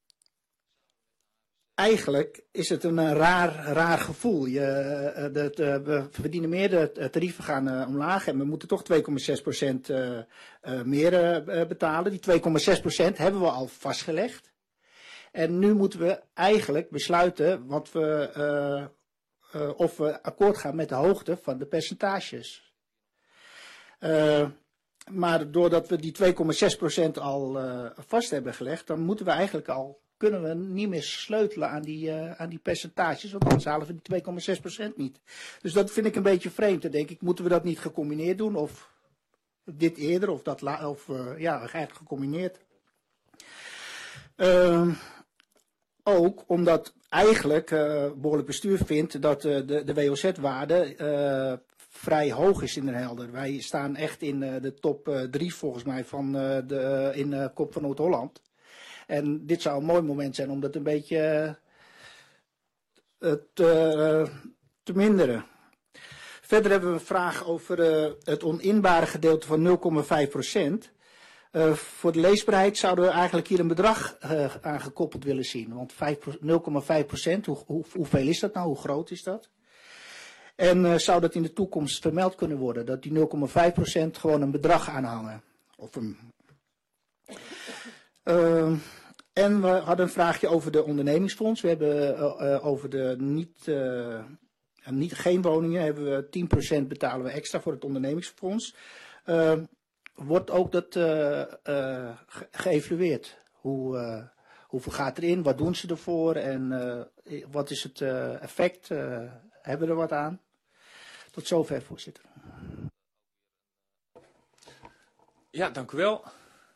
Eigenlijk is het een uh, raar, raar gevoel. Je, uh, dat, uh, we verdienen meer, de tarieven gaan uh, omlaag en we moeten toch twee komma zes procent uh, uh, meer uh, betalen. Die twee komma zes procent hebben we al vastgelegd. En nu moeten we eigenlijk besluiten wat we, uh, uh, of we akkoord gaan met de hoogte van de percentages. Uh, maar doordat we die twee komma zes procent al uh, vast hebben gelegd, dan moeten we eigenlijk al... kunnen we niet meer sleutelen aan die, uh, aan die percentages, want anders halen we die twee komma zes procent niet. Dus dat vind ik een beetje vreemd. Dan denk ik, moeten we dat niet gecombineerd doen, of dit eerder, of dat la of uh, ja, eigenlijk gecombineerd. Uh, ook omdat eigenlijk uh, behoorlijk bestuur vindt dat uh, de, de W O Z-waarde uh, vrij hoog is in Den Helder. Wij staan echt in uh, de top uh, drie volgens mij van uh, de, uh, in uh, Kop van Noord-Holland. En dit zou een mooi moment zijn om dat een beetje uh, te, uh, te minderen. Verder hebben we een vraag over uh, het oninbare gedeelte van nul komma vijf procent. Uh, voor de leesbaarheid zouden we eigenlijk hier een bedrag uh, aan gekoppeld willen zien. Want nul komma vijf procent, hoe, hoe, hoeveel is dat nou? Hoe groot is dat? En uh, zou dat in de toekomst vermeld kunnen worden? Dat die nul komma vijf procent gewoon een bedrag aanhangen? Of een... Uh, en we hadden een vraagje over de ondernemingsfonds. We hebben uh, uh, over de niet, uh, niet, geen woningen hebben we tien procent betalen we extra voor het ondernemingsfonds. Uh, wordt ook dat uh, uh, ge geëvalueerd? Hoe, uh, hoeveel gaat erin? Wat doen ze ervoor? En uh, wat is het uh, effect? Uh, hebben we er wat aan? Tot zover, voorzitter. Ja, dank u wel.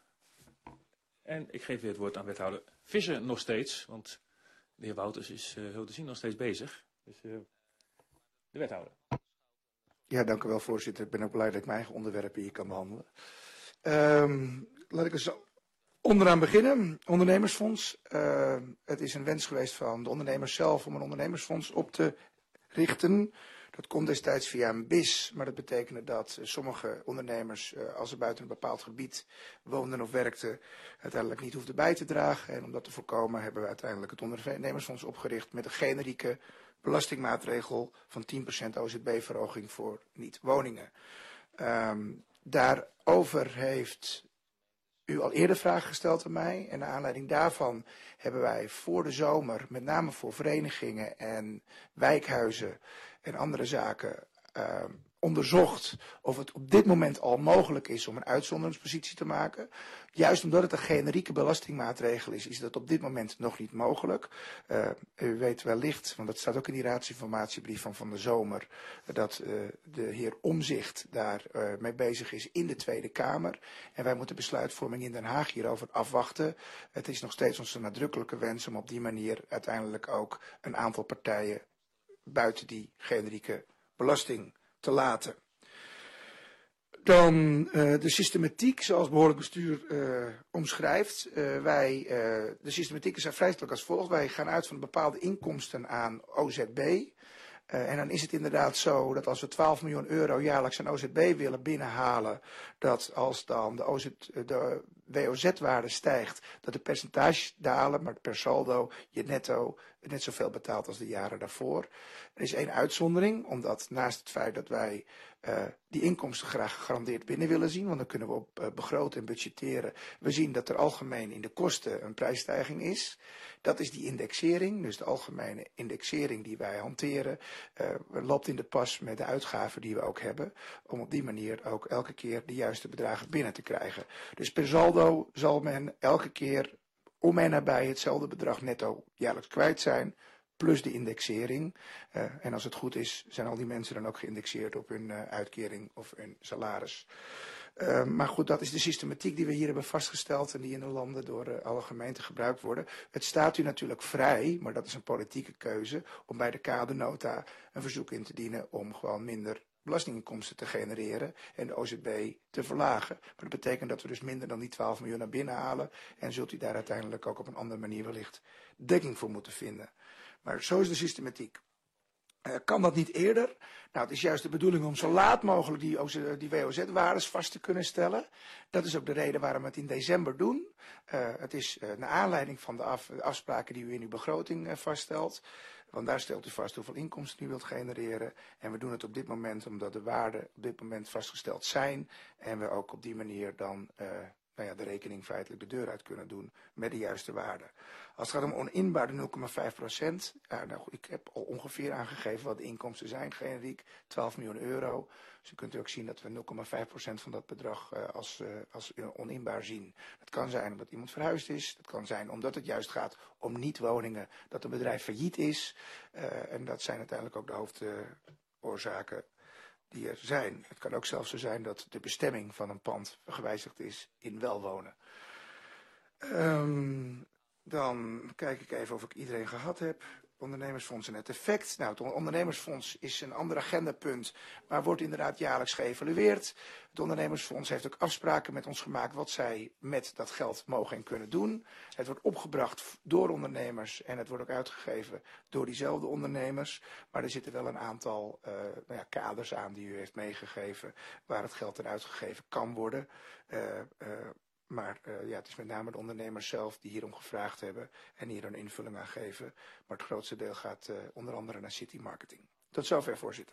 En ik geef weer het woord aan wethouder Visser nog steeds, want de heer Wouters is uh, zo te zien nog steeds bezig. Dus uh, de wethouder. Ja, dank u wel, voorzitter. Ik ben ook blij dat ik mijn eigen onderwerpen hier kan behandelen. Um, laat ik eens onderaan beginnen. Ondernemersfonds. Uh, het is een wens geweest van de ondernemers zelf om een ondernemersfonds op te richten. Dat komt destijds via een B I S, maar dat betekende dat sommige ondernemers, als ze buiten een bepaald gebied woonden of werkten, uiteindelijk niet hoefden bij te dragen. En om dat te voorkomen hebben we uiteindelijk het ondernemersfonds opgericht met een generieke belastingmaatregel van tien procent O Z B-verhoging voor niet-woningen. Um, daarover heeft u al eerder vragen gesteld aan mij. En naar aanleiding daarvan hebben wij voor de zomer, met name voor verenigingen en wijkhuizen en andere zaken, uh, onderzocht of het op dit moment al mogelijk is om een uitzonderingspositie te maken. Juist omdat het een generieke belastingmaatregel is, is dat op dit moment nog niet mogelijk. Uh, u weet wellicht, want dat staat ook in die raadsinformatiebrief van van de zomer, dat uh, de heer Omzicht daar uh, mee bezig is in de Tweede Kamer. En wij moeten besluitvorming in Den Haag hierover afwachten. Het is nog steeds onze nadrukkelijke wens om op die manier uiteindelijk ook een aantal partijen buiten die generieke belasting te laten. Dan uh, de systematiek, zoals behoorlijk bestuur uh, omschrijft. Uh, wij, uh, de systematiek is feitelijk als volgt. Wij gaan uit van bepaalde inkomsten aan O Z B. Uh, en dan is het inderdaad zo dat als we twaalf miljoen euro jaarlijks aan O Z B willen binnenhalen, dat als dan de, O Z, de W O Z-waarde stijgt, dat de percentages dalen, maar per saldo je netto net zoveel betaalt als de jaren daarvoor. Er is één uitzondering, omdat naast het feit dat wij uh, die inkomsten graag gegarandeerd binnen willen zien, want dan kunnen we op uh, begroten en budgetteren, we zien dat er algemeen in de kosten een prijsstijging is. Dat is die indexering, dus de algemene indexering die wij hanteren, uh, loopt in de pas met de uitgaven die we ook hebben, om op die manier ook elke keer de juiste bedragen binnen te krijgen. Dus per saldo zal men elke keer om en nabij hetzelfde bedrag netto jaarlijks kwijt zijn, plus de indexering. Uh, en als het goed is, zijn al die mensen dan ook geïndexeerd op hun uh, uitkering of hun salaris. Uh, maar goed, dat is de systematiek die we hier hebben vastgesteld en die in de landen door uh, alle gemeenten gebruikt worden. Het staat u natuurlijk vrij, maar dat is een politieke keuze, om bij de kadernota een verzoek in te dienen om gewoon minder belastinginkomsten te genereren en de O Z B te verlagen. Maar dat betekent dat we dus minder dan die twaalf miljoen naar binnen halen en zult u daar uiteindelijk ook op een andere manier wellicht dekking voor moeten vinden. Maar zo is de systematiek. Uh, kan dat niet eerder? Nou, het is juist de bedoeling om zo laat mogelijk die, die W O Z-waardes vast te kunnen stellen. Dat is ook de reden waarom we het in december doen. Uh, het is uh, naar aanleiding van de, af, de afspraken die u in uw begroting uh, vaststelt. Want daar stelt u vast hoeveel inkomsten u wilt genereren. En we doen het op dit moment omdat de waarden op dit moment vastgesteld zijn. En we ook op die manier dan uh, nou ja, de rekening feitelijk de deur uit kunnen doen met de juiste waarde. Als het gaat om oninbaar de nul komma vijf procent. Ja, nou, ik heb al ongeveer aangegeven wat de inkomsten zijn, generiek, twaalf miljoen euro. Dus u kunt ook zien dat we nul komma vijf procent van dat bedrag uh, als, uh, als oninbaar zien. Dat kan zijn omdat iemand verhuisd is. Dat kan zijn omdat het juist gaat om niet-woningen, dat een bedrijf failliet is. Uh, en dat zijn uiteindelijk ook de hoofdoorzaken die er zijn. Het kan ook zelfs zo zijn dat de bestemming van een pand gewijzigd is in welwonen. Um, dan kijk ik even of ik iedereen gehad heb. Ondernemersfonds en het effect. Nou, het ondernemersfonds is een ander agendapunt, maar wordt inderdaad jaarlijks geëvalueerd. Het ondernemersfonds heeft ook afspraken met ons gemaakt wat zij met dat geld mogen en kunnen doen. Het wordt opgebracht door ondernemers en het wordt ook uitgegeven door diezelfde ondernemers. Maar er zitten wel een aantal uh, nou ja, kaders aan die u heeft meegegeven waar het geld eruit gegeven kan worden. Uh, uh, Maar uh, ja, het is met name de ondernemers zelf die hierom gevraagd hebben en hier een invulling aan geven. Maar het grootste deel gaat uh, onder andere naar City Marketing. Tot zover, voorzitter.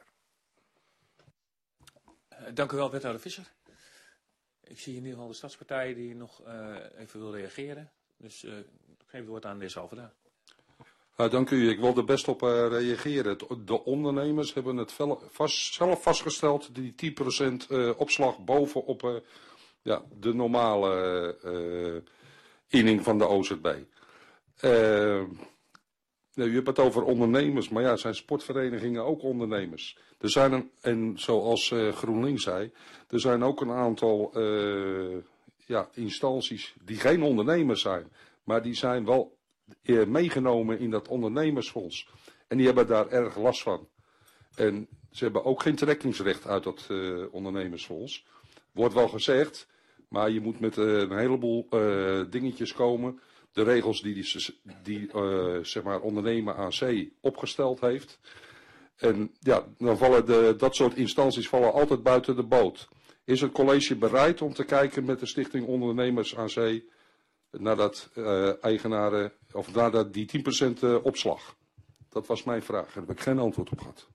Uh, dank u wel, wethouder Visser. Ik zie in ieder geval de Stadspartij die nog uh, even wil reageren. Dus uh, ik geef het woord aan de heer Salvada. Uh, dank u. Ik wil er best op uh, reageren. De ondernemers hebben het vast, zelf vastgesteld, die tien procent uh, opslag bovenop uh, ja, de normale uh, inning van de O Z B. Uh, nou, u hebt het over ondernemers, maar ja, zijn sportverenigingen ook ondernemers? Er zijn, een, en zoals uh, GroenLinks zei, er zijn ook een aantal uh, ja, instanties die geen ondernemers zijn, maar die zijn wel uh, meegenomen in dat ondernemersfonds. En die hebben daar erg last van. En ze hebben ook geen trekkingsrecht uit dat uh, ondernemersfonds. Wordt wel gezegd, maar je moet met uh, een heleboel uh, dingetjes komen. De regels die, die, die uh, zeg maar ondernemer A C opgesteld heeft. En ja, dan vallen de, dat soort instanties vallen altijd buiten de boot. Is het college bereid om te kijken met de Stichting Ondernemers A C naar dat uh, eigenaren, of naar dat, die tien procent uh, opslag? Dat was mijn vraag. Daar heb ik geen antwoord op gehad.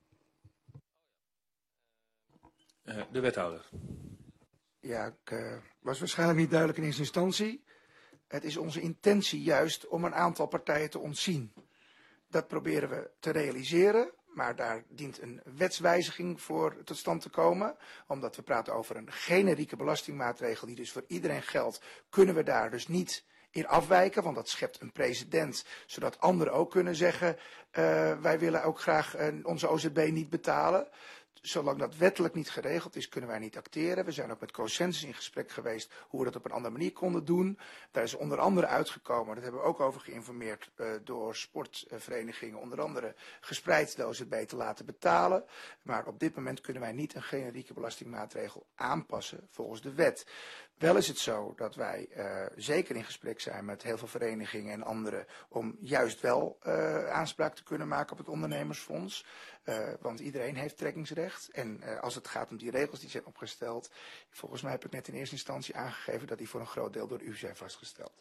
Uh, de wethouder. Ja, ik uh, was waarschijnlijk niet duidelijk in eerste instantie. Het is onze intentie juist om een aantal partijen te ontzien. Dat proberen we te realiseren, Maar daar dient een wetswijziging voor tot stand te komen. Omdat we praten over een generieke belastingmaatregel die dus voor iedereen geldt, kunnen we daar dus niet in afwijken. Want dat schept een precedent, zodat anderen ook kunnen zeggen, uh, wij willen ook graag uh, onze O Z B niet betalen. Zolang dat wettelijk niet geregeld is, kunnen wij niet acteren. We zijn ook met Cosensus in gesprek geweest hoe we dat op een andere manier konden doen. Daar is onder andere uitgekomen, dat hebben we ook over geïnformeerd, uh, door sportverenigingen, onder andere gespreid de O Z B te laten betalen. Maar op dit moment kunnen wij niet een generieke belastingmaatregel aanpassen volgens de wet. Wel is het zo dat wij uh, zeker in gesprek zijn met heel veel verenigingen en anderen om juist wel uh, aanspraak te kunnen maken op het ondernemersfonds. Uh, want iedereen heeft trekkingsrecht. En uh, als het gaat om die regels die zijn opgesteld, volgens mij heb ik net in eerste instantie aangegeven dat die voor een groot deel door u zijn vastgesteld.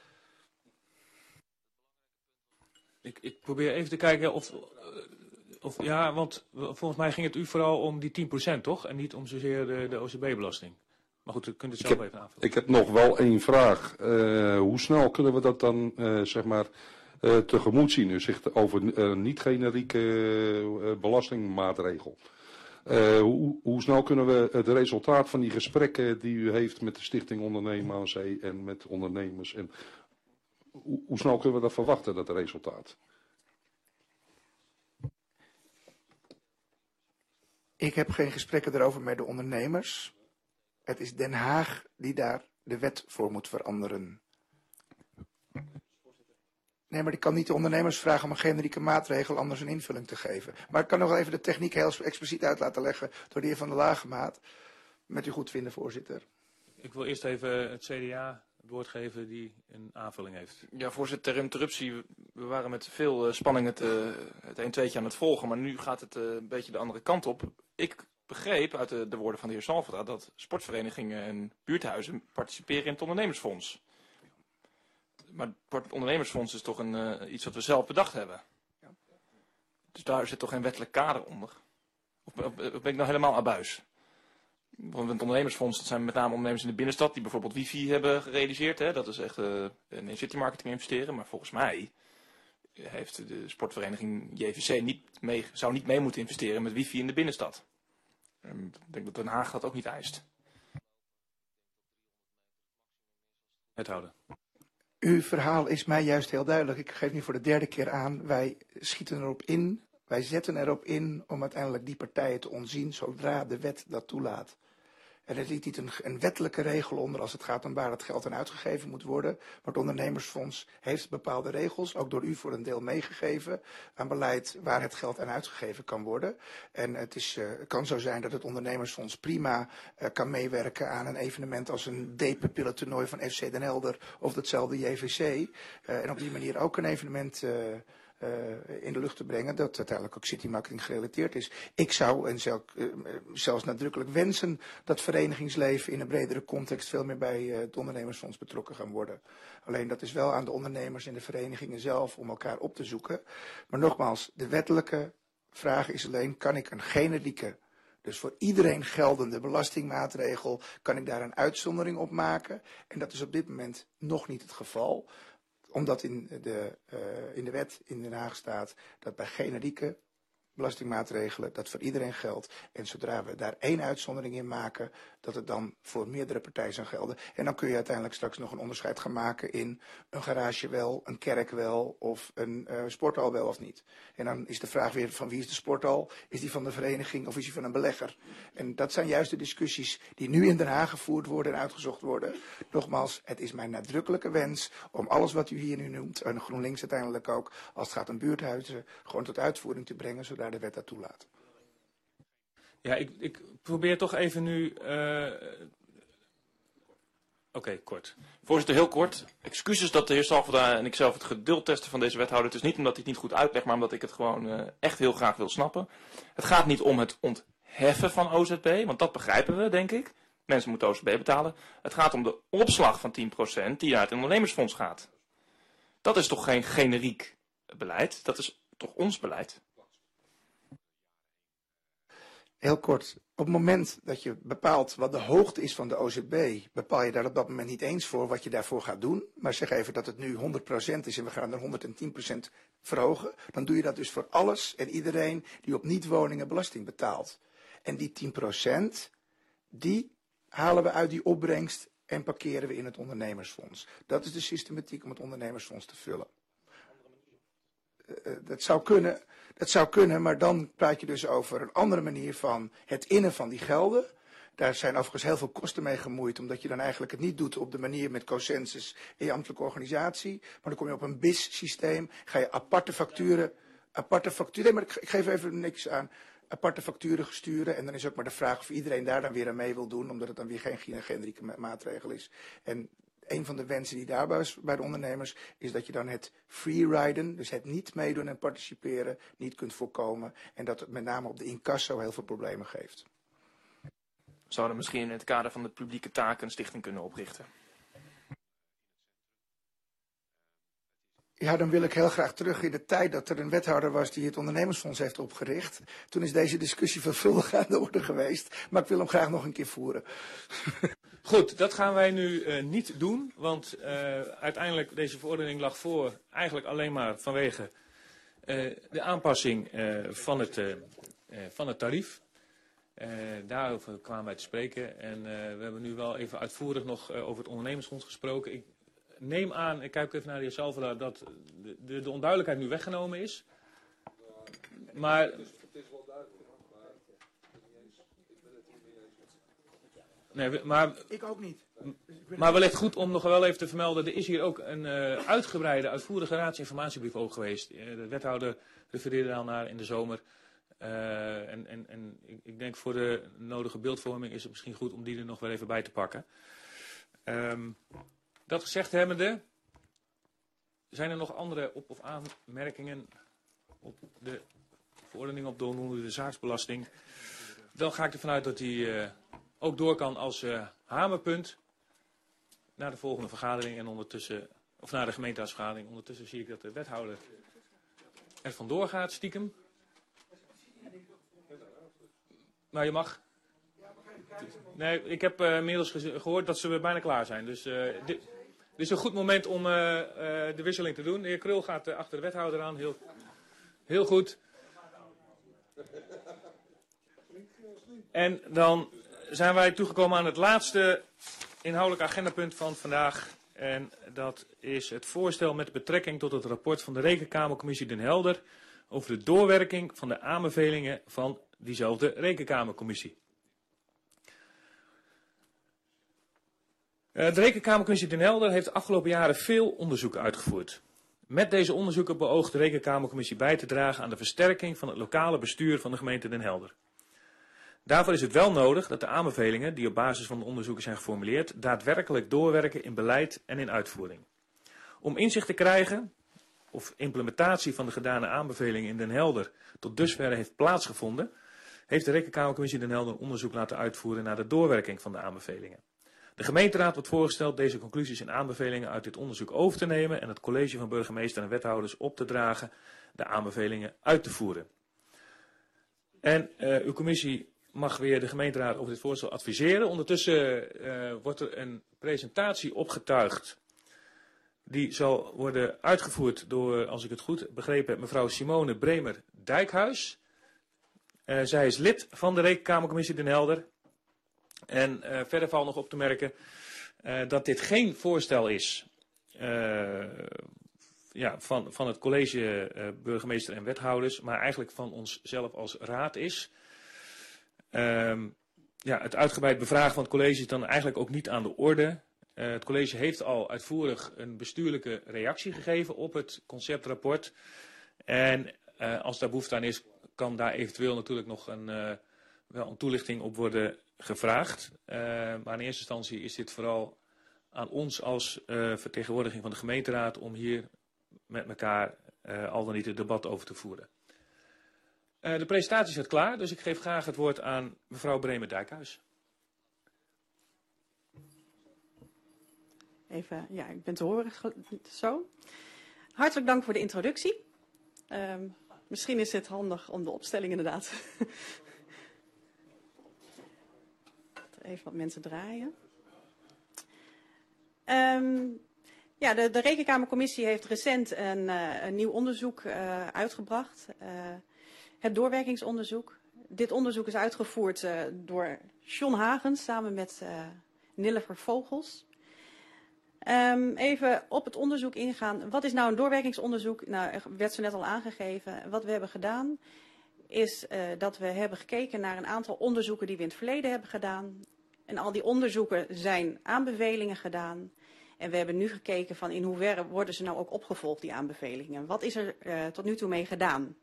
Ik, ik probeer even te kijken of, of... Ja, want volgens mij ging het u vooral om die tien procent, toch? En niet om zozeer de, de O C B-belasting. Maar goed, u kunt het zelf ik heb, even aanvullen. Ik heb nog wel één vraag. Uh, hoe snel kunnen we dat dan, uh, zeg maar, uh, tegemoet zien? U zegt over een uh, niet-generieke uh, belastingmaatregel. Uh, hoe, hoe snel kunnen we het resultaat van die gesprekken die u heeft met de Stichting Ondernemen aan Zee en met ondernemers, en hoe, hoe snel kunnen we dat verwachten, dat resultaat? Ik heb geen gesprekken erover met de ondernemers. Het is Den Haag die daar de wet voor moet veranderen. Nee, maar ik kan niet de ondernemers vragen om een generieke maatregel anders een invulling te geven. Maar ik kan nog wel even de techniek heel expliciet uit laten leggen door de heer Van der Lagemaat. Met uw goedvinden, voorzitter. Ik wil eerst even het C D A het woord geven die een aanvulling heeft. Ja, voorzitter, ter interruptie. We waren met veel spanning het, uh, het een tweetje aan het volgen, maar nu gaat het uh, een beetje de andere kant op. Ik begreep uit de, de woorden van de heer Salvadra dat sportverenigingen en buurthuizen participeren in het ondernemersfonds. Maar het ondernemersfonds is toch een, uh, iets wat we zelf bedacht hebben. Ja. Dus daar zit toch geen wettelijk kader onder? Of, of, of ben ik nou helemaal abuis? Want het ondernemersfonds, dat zijn met name ondernemers in de binnenstad die bijvoorbeeld wifi hebben gerealiseerd. Hè? Dat is echt uh, in city marketing investeren. Maar volgens mij heeft de sportvereniging J V C niet mee, zou niet mee moeten investeren met wifi in de binnenstad. Ik denk dat Den Haag dat ook niet eist. Het houden. Uw verhaal is mij juist heel duidelijk. Ik geef nu voor de derde keer aan. Wij schieten erop in. Wij zetten erop in om uiteindelijk die partijen te ontzien zodra de wet dat toelaat. En er zit niet een, een wettelijke regel onder als het gaat om waar het geld aan uitgegeven moet worden. Maar het ondernemersfonds heeft bepaalde regels, ook door u voor een deel meegegeven, aan beleid waar het geld aan uitgegeven kan worden. En het is, uh, kan zo zijn dat het ondernemersfonds prima uh, kan meewerken aan een evenement als een depenpillentoernooi van F C Den Helder of datzelfde J V C. Uh, en op die manier ook een evenement Uh, Uh, in de lucht te brengen, dat uiteindelijk ook city marketing gerelateerd is. Ik zou en zelf, uh, zelfs nadrukkelijk wensen dat verenigingsleven in een bredere context veel meer bij uh, het ondernemersfonds betrokken gaan worden. Alleen dat is wel aan de ondernemers en de verenigingen zelf om elkaar op te zoeken. Maar nogmaals, de wettelijke vraag is alleen, kan ik een generieke, dus voor iedereen geldende belastingmaatregel, kan ik daar een uitzondering op maken? En dat is op dit moment nog niet het geval, omdat in de, uh, in de wet in Den Haag staat dat bij generieke belastingmaatregelen dat voor iedereen geldt. En zodra we daar één uitzondering in maken, dat het dan voor meerdere partijen zou gelden. En dan kun je uiteindelijk straks nog een onderscheid gaan maken in een garage wel, een kerk wel of een uh, sporthal wel of niet. En dan is de vraag weer van wie is de sporthal? Is die van de vereniging of is die van een belegger? En dat zijn juist de discussies die nu in Den Haag gevoerd worden en uitgezocht worden. Nogmaals, het is mijn nadrukkelijke wens om alles wat u hier nu noemt, en GroenLinks uiteindelijk ook, als het gaat om buurthuizen, gewoon tot uitvoering te brengen, zodat de wet dat toelaat. Ja, ik, ik probeer toch even nu... Uh... Oké, okay, kort. Voorzitter, heel kort. Excuses dat de heer Salvadra en ik zelf het geduld testen van deze wethouder. Het is niet omdat hij het niet goed uitlegt, maar omdat ik het gewoon uh, echt heel graag wil snappen. Het gaat niet om het ontheffen van O Z B, want dat begrijpen we, denk ik. Mensen moeten O Z B betalen. Het gaat om de opslag van tien procent die naar het ondernemersfonds gaat. Dat is toch geen generiek beleid? Dat is toch ons beleid? Heel kort, op het moment dat je bepaalt wat de hoogte is van de O Z B, bepaal je daar op dat moment niet eens voor wat je daarvoor gaat doen. Maar zeg even dat het nu honderd procent is en we gaan er honderdtien procent verhogen. Dan doe je dat dus voor alles en iedereen die op niet-woningen belasting betaalt. En die tien procent, die halen we uit die opbrengst en parkeren we in het ondernemersfonds. Dat is de systematiek om het ondernemersfonds te vullen. Uh, dat zou kunnen, dat zou kunnen, maar dan praat je dus over een andere manier van het innen van die gelden. Daar zijn overigens heel veel kosten mee gemoeid, omdat je dan eigenlijk het niet doet op de manier met consensus in je ambtelijke organisatie. Maar dan kom je op een B I S-systeem, ga je aparte facturen, aparte facturen, nee, maar ik, ik geef even niks aan, aparte facturen sturen. En dan is ook maar de vraag of iedereen daar dan weer aan mee wil doen, omdat het dan weer geen generieke maatregel is. En een van de wensen die daarbij is bij de ondernemers is dat je dan het freeriden, dus het niet meedoen en participeren, niet kunt voorkomen. En dat het met name op de incasso heel veel problemen geeft. We zouden misschien in het kader van de publieke taken een stichting kunnen oprichten. Ja, dan wil ik heel graag terug in de tijd dat er een wethouder was die het ondernemersfonds heeft opgericht. Toen is deze discussie veelvuldig aan de orde geweest, maar ik wil hem graag nog een keer voeren. Goed, dat gaan wij nu uh, niet doen, want uh, uiteindelijk deze verordening lag voor eigenlijk alleen maar vanwege uh, de aanpassing uh, van, het, uh, uh, van het tarief. Uh, daarover kwamen wij te spreken en uh, we hebben nu wel even uitvoerig nog uh, over het ondernemersfonds gesproken. Ik neem aan, ik kijk even naar de heer Salvela, dat de, de, de onduidelijkheid nu weggenomen is. Maar... Nee, maar, ik ook niet. Maar wellicht goed om nog wel even te vermelden, er is hier ook een uh, uitgebreide, uitvoerige raadsinformatiebrief ook geweest. Uh, de wethouder refereerde daar al naar in de zomer. Uh, en en, en ik, ik denk voor de nodige beeldvorming is het misschien goed om die er nog wel even bij te pakken. Um, dat gezegd hebbende, zijn er nog andere op- of aanmerkingen op de verordening op de onroerende zaaksbelasting? Dan ga ik ervan uit dat die uh, ook door kan als uh, hamerpunt naar de volgende vergadering en ondertussen, of naar de gemeenteraadsvergadering. Ondertussen zie ik dat de wethouder er vandoor gaat, stiekem. Maar je mag. Nee, ik heb uh, inmiddels gehoord dat ze bijna klaar zijn. Dus uh, dit, dit is een goed moment om uh, uh, de wisseling te doen. De heer Krul gaat uh, achter de wethouder aan. Heel, heel goed. En dan zijn wij toegekomen aan het laatste inhoudelijk agendapunt van vandaag. En dat is het voorstel met betrekking tot het rapport van de Rekenkamercommissie Den Helder over de doorwerking van de aanbevelingen van diezelfde Rekenkamercommissie. De Rekenkamercommissie Den Helder heeft de afgelopen jaren veel onderzoeken uitgevoerd. Met deze onderzoeken beoogt de Rekenkamercommissie bij te dragen aan de versterking van het lokale bestuur van de gemeente Den Helder. Daarvoor is het wel nodig dat de aanbevelingen die op basis van de onderzoeken zijn geformuleerd daadwerkelijk doorwerken in beleid en in uitvoering. Om inzicht te krijgen of implementatie van de gedane aanbevelingen in Den Helder tot dusverre heeft plaatsgevonden, heeft de Rekenkamercommissie Den Helder een onderzoek laten uitvoeren naar de doorwerking van de aanbevelingen. De gemeenteraad wordt voorgesteld deze conclusies en aanbevelingen uit dit onderzoek over te nemen en het college van burgemeester en wethouders op te dragen de aanbevelingen uit te voeren. En uh, uw commissie mag weer de gemeenteraad over dit voorstel adviseren. Ondertussen uh, wordt er een presentatie opgetuigd. Die zal worden uitgevoerd door, als ik het goed begrepen heb, mevrouw Simone Bremer-Dijkhuis. Uh, zij is lid van de Rekenkamercommissie Den Helder. En uh, verder valt nog op te merken uh, dat dit geen voorstel is uh, ja, van, van het college uh, burgemeester en wethouders, maar eigenlijk van onszelf als raad is. Um, ja, het uitgebreid bevragen van het college is dan eigenlijk ook niet aan de orde. Uh, het college heeft al uitvoerig een bestuurlijke reactie gegeven op het conceptrapport. En uh, als daar behoefte aan is, kan daar eventueel natuurlijk nog een, uh, wel een toelichting op worden gevraagd. Uh, maar in eerste instantie is dit vooral aan ons als uh, vertegenwoordiging van de gemeenteraad om hier met elkaar uh, al dan niet het debat over te voeren. Uh, de presentatie is het klaar, dus ik geef graag het woord aan mevrouw Bremer-Dijkhuis. Even, ja, ik ben te horen zo. Hartelijk dank voor de introductie. Um, misschien is het handig om de opstelling inderdaad even wat mensen draaien. Um, ja, de, de Rekenkamercommissie heeft recent een, uh, een nieuw onderzoek uh, uitgebracht. Uh, het doorwerkingsonderzoek. Dit onderzoek is uitgevoerd uh, door John Hagens samen met uh, Nillever Vogels. Um, even op het onderzoek ingaan. Wat is nou een doorwerkingsonderzoek? Nou, er werd zo net al aangegeven. Wat we hebben gedaan is uh, dat we hebben gekeken naar een aantal onderzoeken die we in het verleden hebben gedaan. En al die onderzoeken zijn aanbevelingen gedaan. En we hebben nu gekeken van in hoeverre worden ze nou ook opgevolgd, die aanbevelingen. Wat is er uh, tot nu toe mee gedaan?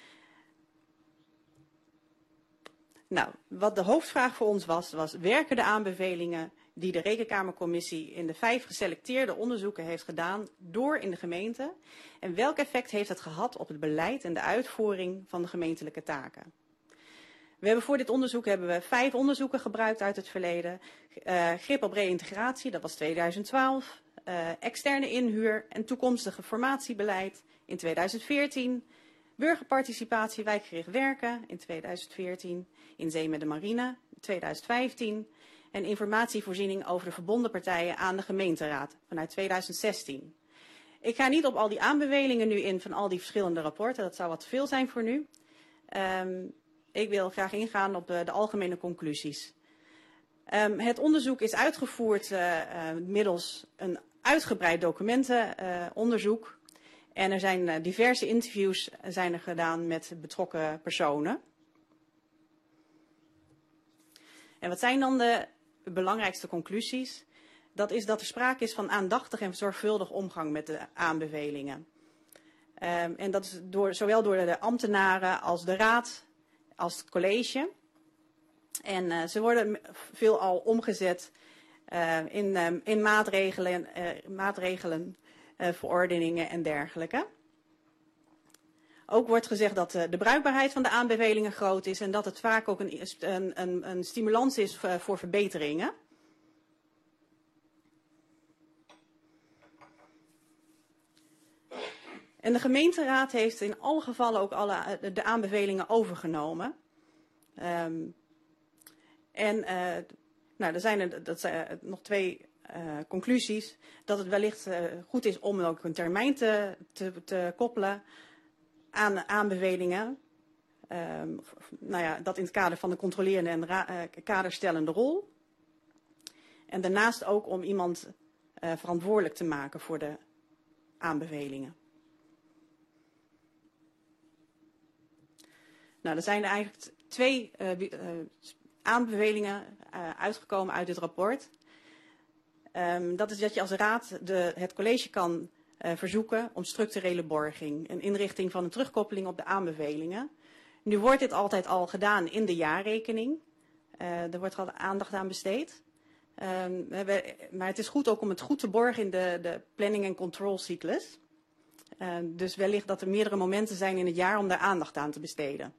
Nou, wat de hoofdvraag voor ons was, was werken de aanbevelingen die de Rekenkamercommissie in de vijf geselecteerde onderzoeken heeft gedaan door in de gemeente? En welk effect heeft het gehad op het beleid en de uitvoering van de gemeentelijke taken? We hebben voor dit onderzoek hebben we vijf onderzoeken gebruikt uit het verleden. Uh, grip op reïntegratie, dat was tweeduizend twaalf. Uh, externe inhuur en toekomstige formatiebeleid in tweeduizend veertien. Burgerparticipatie, wijkgericht werken in tweeduizend veertien. In zee met de marine in tweeduizend vijftien. En informatievoorziening over de verbonden partijen aan de gemeenteraad vanuit tweeduizend zestien. Ik ga niet op al die aanbevelingen nu in van al die verschillende rapporten. Dat zou wat veel zijn voor nu. Um, ik wil graag ingaan op de, de algemene conclusies. Um, het onderzoek is uitgevoerd uh, uh, middels een uitgebreid documentenonderzoek. Uh, en er zijn uh, diverse interviews zijn er gedaan met betrokken personen. En wat zijn dan de belangrijkste conclusies? Dat is dat er sprake is van aandachtig en zorgvuldig omgang met de aanbevelingen. Um, en dat is door, zowel door de ambtenaren als de raad, als het college. En uh, ze worden veelal omgezet uh, in, uh, in maatregelen, uh, maatregelen uh, verordeningen en dergelijke. Ook wordt gezegd dat uh, de bruikbaarheid van de aanbevelingen groot is en dat het vaak ook een, een, een, een stimulans is voor, voor verbeteringen. En de gemeenteraad heeft in alle gevallen ook alle de aanbevelingen overgenomen. Um, en uh, nou, er zijn er, dat zijn er nog twee uh, conclusies. Dat het wellicht uh, goed is om ook een termijn te, te, te koppelen aan aanbevelingen. Um, nou ja, dat in het kader van de controlerende en ra- uh, kaderstellende rol. En daarnaast ook om iemand uh, verantwoordelijk te maken voor de aanbevelingen. Nou, er zijn er eigenlijk twee uh, uh, aanbevelingen uh, uitgekomen uit dit rapport. Um, dat is dat je als raad de, het college kan uh, verzoeken om structurele borging. Een inrichting van een terugkoppeling op de aanbevelingen. Nu wordt dit altijd al gedaan in de jaarrekening. Uh, er wordt al aandacht aan besteed. Um, we hebben, maar het is goed ook om het goed te borgen in de, de planning- en controlcyclus. Uh, dus wellicht dat er meerdere momenten zijn in het jaar om daar aandacht aan te besteden.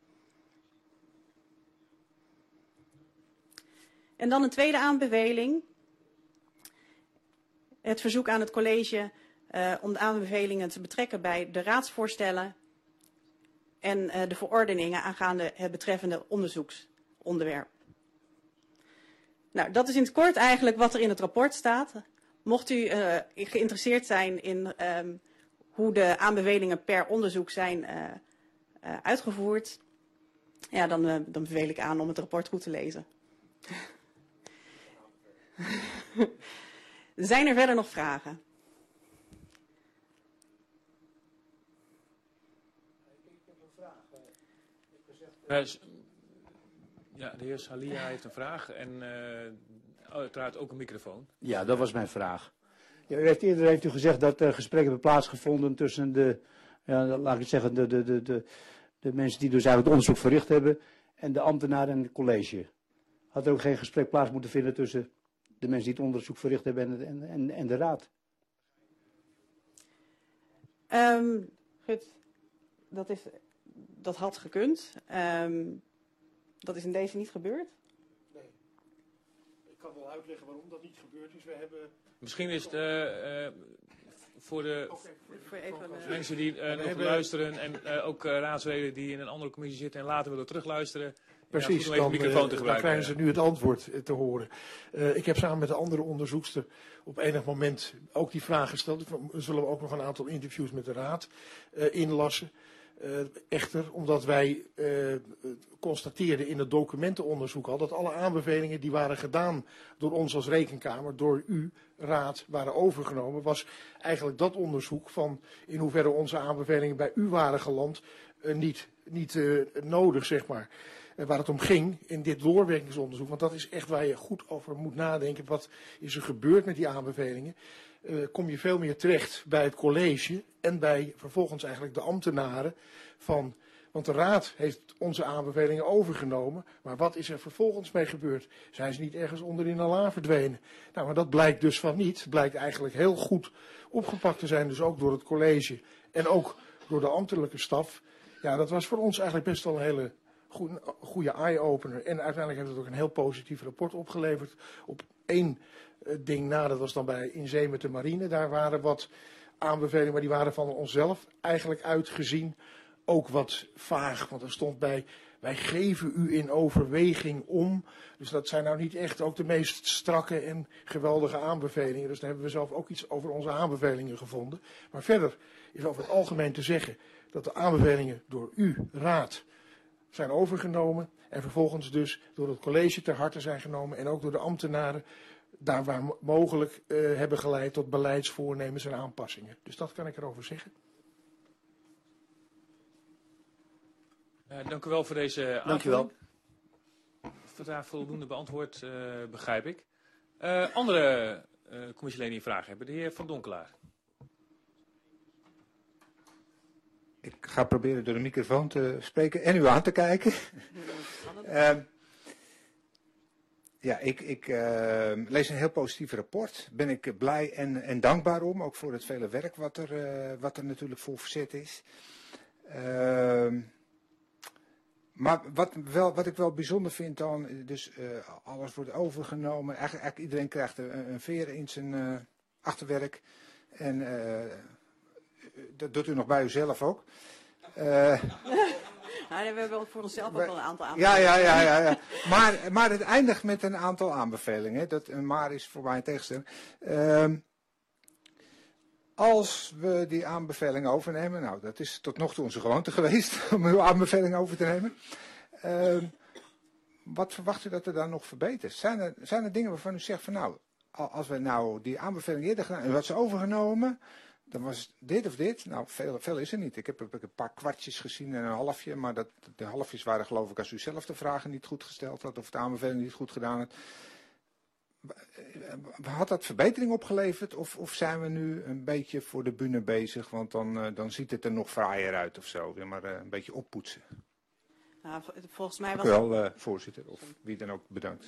En dan een tweede aanbeveling. Het verzoek aan het college uh, om de aanbevelingen te betrekken bij de raadsvoorstellen en uh, de verordeningen aangaande het betreffende onderzoeksonderwerp. Nou, dat is in het kort eigenlijk wat er in het rapport staat. Mocht u uh, geïnteresseerd zijn in um, hoe de aanbevelingen per onderzoek zijn uh, uh, uitgevoerd, ja, dan, uh, dan beveel ik aan om het rapport goed te lezen. Zijn er verder nog vragen? Uh, ja, de heer Salia heeft een vraag en uh, uiteraard ook een microfoon. Ja, dat was mijn vraag. Ja, u heeft, eerder heeft u gezegd dat er gesprekken hebben plaatsgevonden tussen de, ja, laat ik het zeggen, de, de, de, de, de mensen die dus eigenlijk het onderzoek verricht hebben en de ambtenaren en het college. Had er ook geen gesprek plaats moeten vinden tussen de mensen die het onderzoek verricht hebben en, en, en, en de raad? Um, goed, dat, is, dat had gekund. Um, dat is in deze niet gebeurd. Nee. Ik kan wel uitleggen waarom dat niet gebeurd is. We hebben... Misschien is het uh, uh, voor de okay, voor even, uh, mensen die uh, nog hebben... luisteren en uh, ook uh, raadsleden die in een andere commissie zitten en later willen terugluisteren. Precies, ja, goed om even dan, de microfoon te uh, dan gebruiken, krijgen ze ja. nu het antwoord uh, te horen. Uh, ik heb samen met de andere onderzoekster op enig moment ook die vraag gesteld. We zullen ook nog een aantal interviews met de Raad uh, inlassen. Uh, echter, omdat wij uh, constateerden in het documentenonderzoek al dat alle aanbevelingen die waren gedaan door ons als Rekenkamer, door u, Raad, waren overgenomen, was eigenlijk dat onderzoek van in hoeverre onze aanbevelingen bij u waren geland uh, niet, niet uh, nodig, zeg maar. Uh, waar het om ging in dit doorwerkingsonderzoek, want dat is echt waar je goed over moet nadenken. Wat is er gebeurd met die aanbevelingen? Uh, kom je veel meer terecht bij het college en bij vervolgens eigenlijk de ambtenaren van, want de Raad heeft onze aanbevelingen overgenomen, maar wat is er vervolgens mee gebeurd? Zijn ze niet ergens onderin een la verdwenen? Nou, maar dat blijkt dus van niet. Het blijkt eigenlijk heel goed opgepakt te zijn, dus ook door het college en ook door de ambtelijke staf. Ja, dat was voor ons eigenlijk best wel een hele goede, goede eye-opener en uiteindelijk heeft het ook een heel positief rapport opgeleverd op één ding na, dat was dan bij In Zee met de Marine. Daar waren wat aanbevelingen, maar die waren van onszelf eigenlijk uitgezien ook wat vaag. Want er stond bij, wij geven u in overweging om. Dus dat zijn nou niet echt ook de meest strakke en geweldige aanbevelingen. Dus daar hebben we zelf ook iets over onze aanbevelingen gevonden. Maar verder is over het algemeen te zeggen dat de aanbevelingen door u, Raad, zijn overgenomen. En vervolgens dus door het college ter harte zijn genomen en ook door de ambtenaren daar waar mogelijk uh, hebben geleid tot beleidsvoornemens en aanpassingen. Dus dat kan ik erover zeggen. Uh, dank u wel voor deze aanvulling. Dank u wel. Vandaag voldoende beantwoord, uh, begrijp ik. Uh, andere uh, commissieleden die vragen hebben. De heer Van Donkelaar. Ik ga proberen door de microfoon te spreken en u aan te kijken. uh, Ja, ik, ik uh, lees een heel positief rapport. Ben ik blij en, en dankbaar om, ook voor het vele werk wat er, uh, wat er natuurlijk voor verzet is. Uh, maar wat, wel, wat ik wel bijzonder vind dan, dus uh, alles wordt overgenomen. Eigenlijk, eigenlijk iedereen krijgt een, een veer in zijn uh, achterwerk. En uh, dat doet u nog bij uzelf ook. Uh, Nou, we hebben ook voor onszelf ook wel een aantal ja, aanbevelingen. ja, ja, ja, ja. Maar, maar het eindigt met een aantal aanbevelingen. Dat, maar is voor mij een tegenstelling. Uh, als we die aanbevelingen overnemen, nou dat is tot nog toe onze gewoonte geweest om uw aanbevelingen over te nemen. Uh, wat verwacht u dat er dan nog verbetert? Zijn er, zijn er dingen waarvan u zegt van nou, als we nou die aanbevelingen eerder gedaan en wat ze overgenomen, dan was dit of dit. Nou, veel, veel is er niet. Ik heb, heb een paar kwartjes gezien en een halfje. Maar dat, de halfjes waren geloof ik als u zelf de vragen niet goed gesteld had. Of de aanbeveling niet goed gedaan had. Had dat verbetering opgeleverd? Of, of zijn we nu een beetje voor de bühne bezig? Want dan, dan ziet het er nog fraaier uit of zo. Maar een beetje oppoetsen. Nou, volgens mij was Dank u wel, uh, voorzitter. Of wie dan ook bedankt.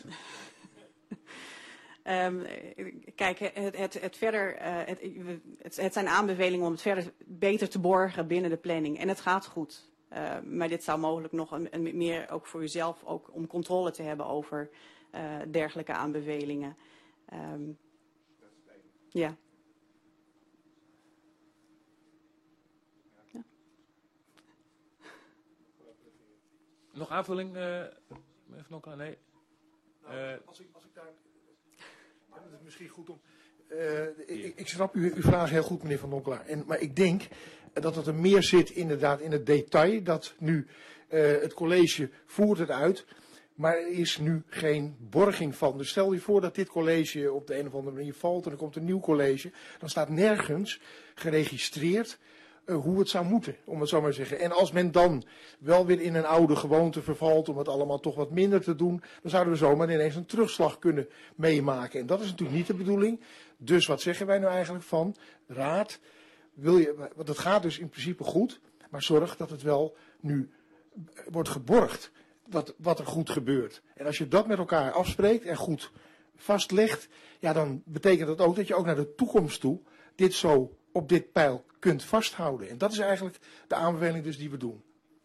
Um, kijk, het, het, het, verder, uh, het, het, het zijn aanbevelingen om het verder beter te borgen binnen de planning. En het gaat goed. Uh, maar dit zou mogelijk nog een, een, meer ook voor uzelf, ook om controle te hebben over uh, dergelijke aanbevelingen. Um, ja. ja. Nog aanvulling? Uh, Van nee. Nou, uh, als, ik, als ik daar... Het is misschien goed om. Uh, ik, ik snap u, uw vraag heel goed, meneer Van Donkelaar. En, maar ik denk dat het er meer zit inderdaad in het detail. Dat nu uh, het college voert het uit. Maar er is nu geen borging van. Dus stel je voor dat dit college op de een of andere manier valt. En er komt een nieuw college. Dan staat nergens geregistreerd uh, hoe het zou moeten. Om het zo maar te zeggen. En als men dan wel weer in een oude gewoonte vervalt. Om het allemaal toch wat minder te doen. Dan zouden we zomaar ineens een terugslag kunnen meemaken. En dat is natuurlijk niet de bedoeling. Dus wat zeggen wij nou eigenlijk van? Raad, wil je, want het gaat dus in principe goed. Maar zorg dat het wel nu wordt geborgd. Wat, wat er goed gebeurt. En als je dat met elkaar afspreekt en goed vastlegt. Ja, dan betekent dat ook dat je ook naar de toekomst toe dit zo op dit pijl kunt vasthouden. En dat is eigenlijk de aanbeveling dus die we doen.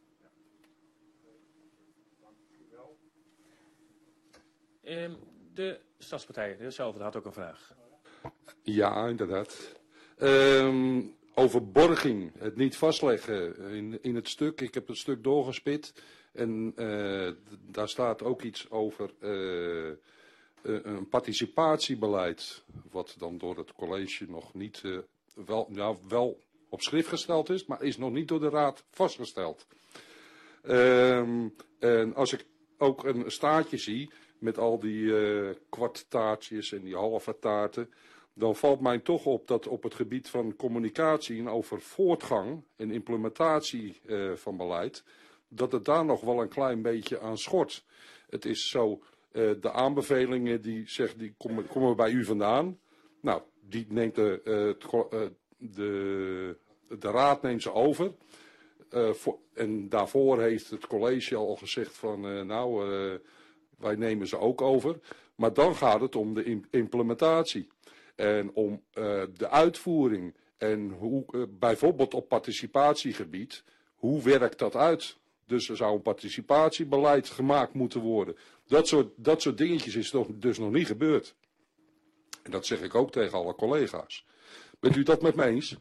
Um, de Stadspartij, de heer Zalver had ook een vraag. Ja, inderdaad. Um, over borging, het niet vastleggen in, in het stuk. Ik heb het stuk doorgespit en uh, daar staat ook iets over uh, een participatiebeleid, wat dan door het college nog niet, uh, wel, nou, wel op schrift gesteld is, maar is nog niet door de raad vastgesteld. Um, en als ik ook een staartje zie met al die uh, kwarttaartjes en die halve taarten, dan valt mij toch op dat op het gebied van communicatie en over voortgang en implementatie uh, van beleid, dat het daar nog wel een klein beetje aan schort. Het is zo, uh, de aanbevelingen die zegt, die komen, komen bij u vandaan. Nou, die neemt de, uh, het, uh, de, de raad neemt ze over. Uh, voor, en daarvoor heeft het college al gezegd van, uh, nou, uh, wij nemen ze ook over. Maar dan gaat het om de implementatie. En om uh, de uitvoering en hoe, uh, bijvoorbeeld op participatiegebied, hoe werkt dat uit? Dus er zou een participatiebeleid gemaakt moeten worden. Dat soort, dat soort dingetjes is nog, dus nog niet gebeurd. En dat zeg ik ook tegen alle collega's. Bent u dat met me eens?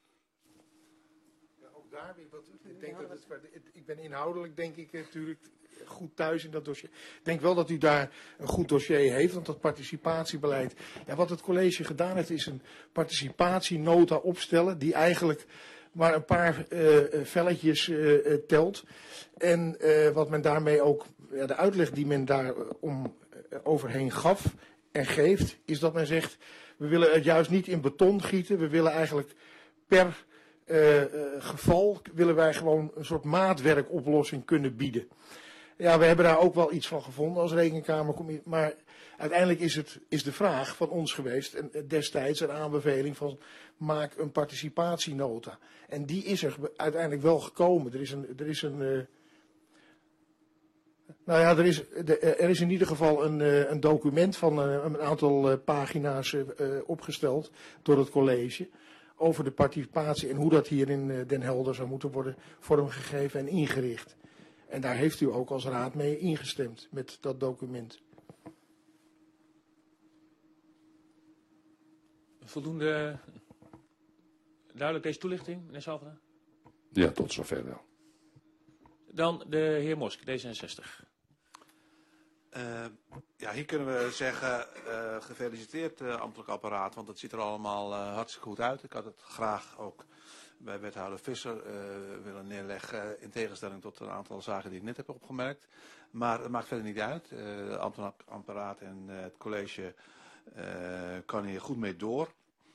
Ja, ook daar weer wat. Ik, denk dat het, ik ben inhoudelijk denk ik natuurlijk goed thuis in dat dossier. Ik denk wel dat u daar een goed dossier heeft, want dat participatiebeleid. Ja, wat het college gedaan heeft is een participatienota opstellen die eigenlijk maar een paar uh, velletjes uh, telt. En uh, wat men daarmee ook, ja, de uitleg die men daar om uh, overheen gaf en geeft, is dat men zegt, we willen het juist niet in beton gieten, we willen eigenlijk per uh, uh, geval, willen wij gewoon een soort maatwerkoplossing kunnen bieden. Ja, we hebben daar ook wel iets van gevonden als rekenkamer, maar uiteindelijk is, het, is de vraag van ons geweest, en destijds een aanbeveling van maak een participatienota. En die is er uiteindelijk wel gekomen. Er is een, er is een uh, nou ja, er is, de, er is in ieder geval een, uh, een document van uh, een aantal uh, pagina's uh, opgesteld door het college over de participatie en hoe dat hier in uh, Den Helder zou moeten worden vormgegeven en ingericht. En daar heeft u ook als raad mee ingestemd met dat document. Voldoende duidelijk deze toelichting, meneer Salvera? Ja, tot zover wel. Dan de heer Mosk, D zesenzestig. Uh, ja, hier kunnen we zeggen, uh, gefeliciteerd uh, ambtelijk apparaat, want het ziet er allemaal uh, hartstikke goed uit. Ik had het graag ook bij wethouder Visser uh, willen neerleggen, in tegenstelling tot een aantal zaken die ik net heb opgemerkt. Maar het maakt verder niet uit. Uh, het ambtelijk apparaat en uh, het college uh, kan hier goed mee door.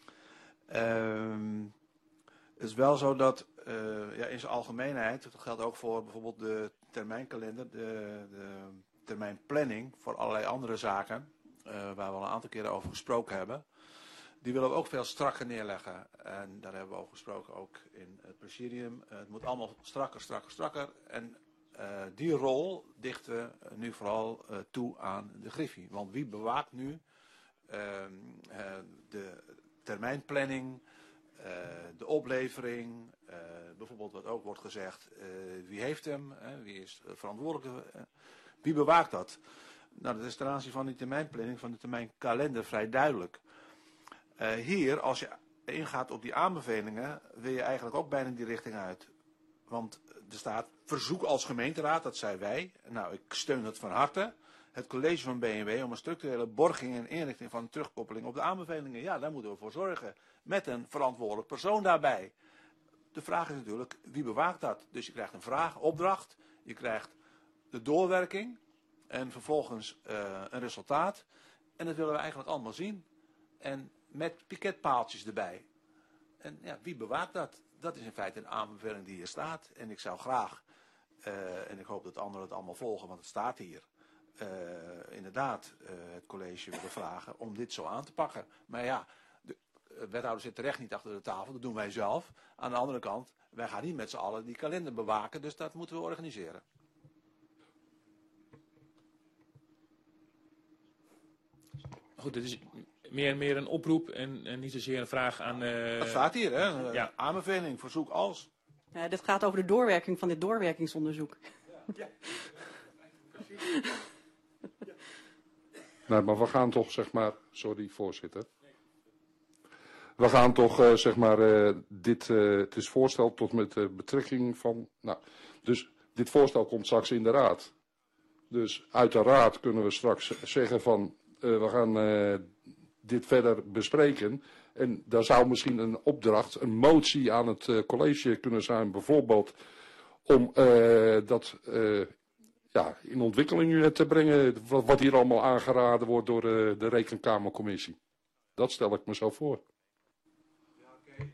Uh, het is wel zo dat uh, ja, in zijn algemeenheid, dat geldt ook voor bijvoorbeeld de termijnkalender, de, de termijnplanning voor allerlei andere zaken, uh, waar we al een aantal keren over gesproken hebben. Die willen we ook veel strakker neerleggen. En daar hebben we over gesproken ook in het presidium. Uh, het moet allemaal strakker, strakker, strakker. En uh, die rol dichten we nu vooral uh, toe aan de Griffie. Want wie bewaakt nu uh, uh, de termijnplanning, uh, de oplevering, uh, bijvoorbeeld wat ook wordt gezegd, uh, wie heeft hem, uh, wie is verantwoordelijk, uh, wie bewaakt dat? Nou, dat is ten aanzien van die termijnplanning, van de termijnkalender vrij duidelijk. Uh, hier, als je ingaat op die aanbevelingen, wil je eigenlijk ook bijna die richting uit. Want er staat verzoek als gemeenteraad, dat zei wij. Nou, ik steun dat van harte. Het college van B N W om een structurele borging en inrichting van terugkoppeling op de aanbevelingen. Ja, daar moeten we voor zorgen. Met een verantwoordelijk persoon daarbij. De vraag is natuurlijk, wie bewaakt dat? Dus je krijgt een vraag, opdracht. Je krijgt de doorwerking. En vervolgens uh, een resultaat. En dat willen we eigenlijk allemaal zien. En met piketpaaltjes erbij. En ja, wie bewaakt dat? Dat is in feite een aanbeveling die hier staat. En ik zou graag, uh, en ik hoop dat anderen het allemaal volgen, want het staat hier. Uh, inderdaad, uh, het college willen vragen om dit zo aan te pakken. Maar ja, de uh, wethouder zit terecht niet achter de tafel, dat doen wij zelf. Aan de andere kant, wij gaan niet met z'n allen die kalender bewaken, dus dat moeten we organiseren. Goed, dit is meer en meer een oproep en, en niet zozeer een vraag aan... Uh... Dat staat hier, hè? Ja. Aanbeveling, verzoek als. Uh, dit gaat over de doorwerking van dit doorwerkingsonderzoek. Ja. Nou, maar we gaan toch, zeg maar... Sorry, voorzitter. we gaan toch, uh, zeg maar, uh, dit, uh, het is voorstel tot met uh, betrekking van, nou, dus dit voorstel komt straks in de raad. Dus uit de raad kunnen we straks zeggen van, uh, we gaan uh, dit verder bespreken. En daar zou misschien een opdracht, een motie aan het uh, college kunnen zijn, bijvoorbeeld om uh, dat uh, ja, in ontwikkeling te brengen, wat, wat hier allemaal aangeraden wordt door uh, de Rekenkamercommissie. Dat stel ik me zo voor. Ja, okay.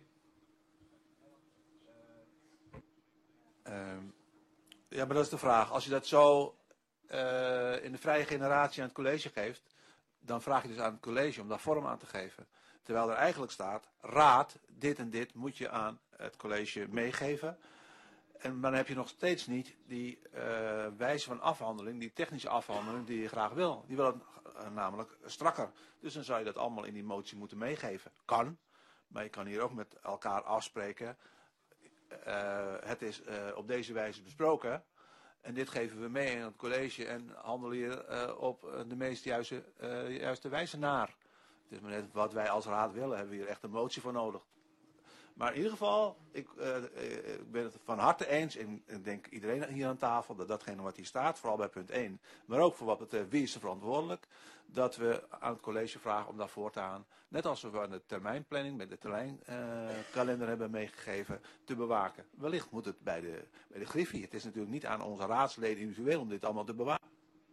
uh, ja, maar dat is de vraag. Als je dat zo uh, in de vrije generatie aan het college geeft, dan vraag je dus aan het college om daar vorm aan te geven. Terwijl er eigenlijk staat, raad, dit en dit moet je aan het college meegeven. En dan heb je nog steeds niet die uh, wijze van afhandeling, die technische afhandeling die je graag wil. Die wil het uh, namelijk strakker. Dus dan zou je dat allemaal in die motie moeten meegeven. Kan, maar je kan hier ook met elkaar afspreken. Uh, het is uh, op deze wijze besproken. En dit geven we mee aan het college en handelen hier uh, op de meest juiste, uh, juiste wijze naar. Het is maar net wat wij als raad willen, hebben we hier echt een motie voor nodig. Maar in ieder geval, ik, uh, ik ben het van harte eens, en ik denk iedereen hier aan tafel, dat datgene wat hier staat, vooral bij punt één, maar ook voor wat betreft wie is er verantwoordelijk, dat we aan het college vragen om daar voortaan, net als we aan de termijnplanning, met de termijnkalender uh, hebben meegegeven, te bewaken. Wellicht moet het bij de, bij de Griffie. Het is natuurlijk niet aan onze raadsleden individueel om dit allemaal te bewaken.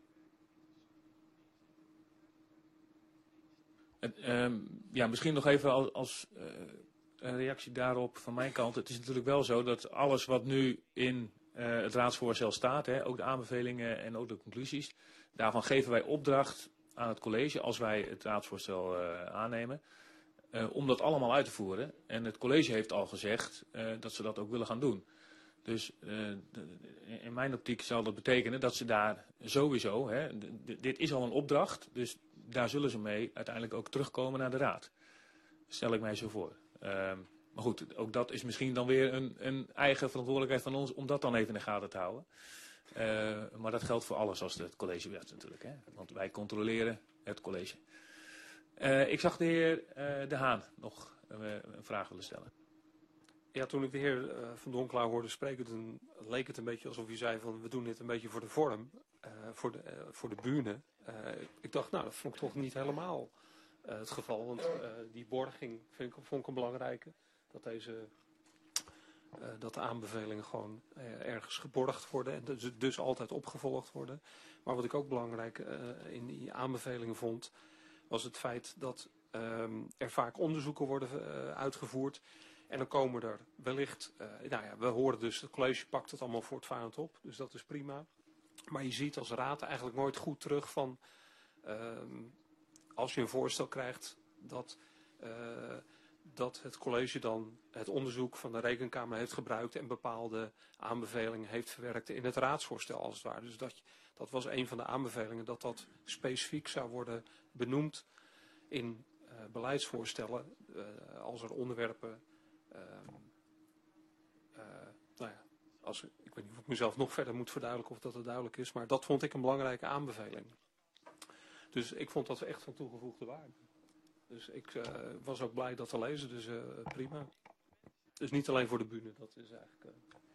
Um, ja, misschien nog even als, als uh, een reactie daarop van mijn kant. Het is natuurlijk wel zo dat alles wat nu in uh, het raadsvoorstel staat, hè, ook de aanbevelingen en ook de conclusies, daarvan geven wij opdracht aan het college als wij het raadsvoorstel uh, aannemen, uh, om dat allemaal uit te voeren. En het college heeft al gezegd uh, dat ze dat ook willen gaan doen. Dus uh, in mijn optiek zal dat betekenen dat ze daar sowieso, hè, dit is al een opdracht, dus daar zullen ze mee uiteindelijk ook terugkomen naar de raad. Stel ik mij zo voor. Uh, maar goed, ook dat is misschien dan weer een, een eigen verantwoordelijkheid van ons om dat dan even in de gaten te houden. Uh, maar dat geldt voor alles als het college werkt natuurlijk. Hè? Want wij controleren het college. Uh, ik zag de heer uh, De Haan nog uh, een vraag willen stellen. Ja, toen ik de heer uh, Van Donkelaar hoorde spreken, toen leek het een beetje alsof hij zei van we doen dit een beetje voor de vorm, uh, voor de, uh, voor de bühne. Uh, ik dacht, nou, dat vond ik toch niet helemaal uh, het geval, want uh, die borging vind ik, vond ik een belangrijke. Dat deze, uh, dat de aanbevelingen gewoon uh, ergens geborgd worden en dus, dus altijd opgevolgd worden. Maar wat ik ook belangrijk uh, in die aanbevelingen vond, was het feit dat um, er vaak onderzoeken worden uh, uitgevoerd. En dan komen er wellicht, uh, nou ja, we horen dus, het college pakt het allemaal voortvarend op, dus dat is prima. Maar je ziet als raad eigenlijk nooit goed terug van, uh, als je een voorstel krijgt, dat, uh, dat het college dan het onderzoek van de Rekenkamer heeft gebruikt en bepaalde aanbevelingen heeft verwerkt in het raadsvoorstel als het ware. Dus dat, dat was een van de aanbevelingen, dat dat specifiek zou worden benoemd in uh, beleidsvoorstellen, uh, als er onderwerpen... Uh, uh, nou ja, als, ik weet niet of ik mezelf nog verder moet verduidelijken of dat het duidelijk is, maar dat vond ik een belangrijke aanbeveling. Dus ik vond dat echt van toegevoegde waarde. Dus ik uh, was ook blij dat te lezen, dus uh, prima. Dus niet alleen voor de bühne, dat is eigenlijk... Uh...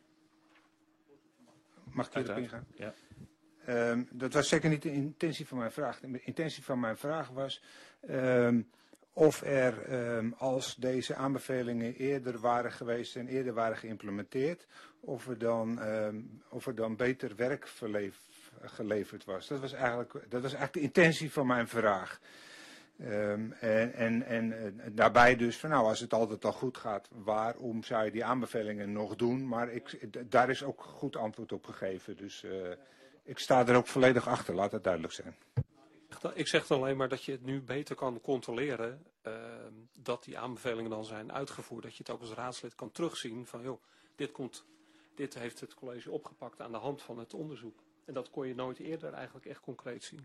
Mag ik hierop ingaan? Ja. Um, dat was zeker niet de intentie van mijn vraag. De intentie van mijn vraag was... Um, Of er, um, als deze aanbevelingen eerder waren geweest en eerder waren geïmplementeerd, of er dan, um, of er dan beter werk verleef, geleverd was. Dat was, eigenlijk, dat was eigenlijk de intentie van mijn vraag. Um, en, en, en uh, daarbij dus van nou, als het altijd al goed gaat, waarom zou je die aanbevelingen nog doen? Maar ik, daar is ook goed antwoord op gegeven. Dus uh, ik sta er ook volledig achter, laat het duidelijk zijn. Ik zeg dan alleen maar dat je het nu beter kan controleren uh, dat die aanbevelingen dan zijn uitgevoerd. Dat je het ook als raadslid kan terugzien van joh, dit, komt, dit heeft het college opgepakt aan de hand van het onderzoek. En dat kon je nooit eerder eigenlijk echt concreet zien.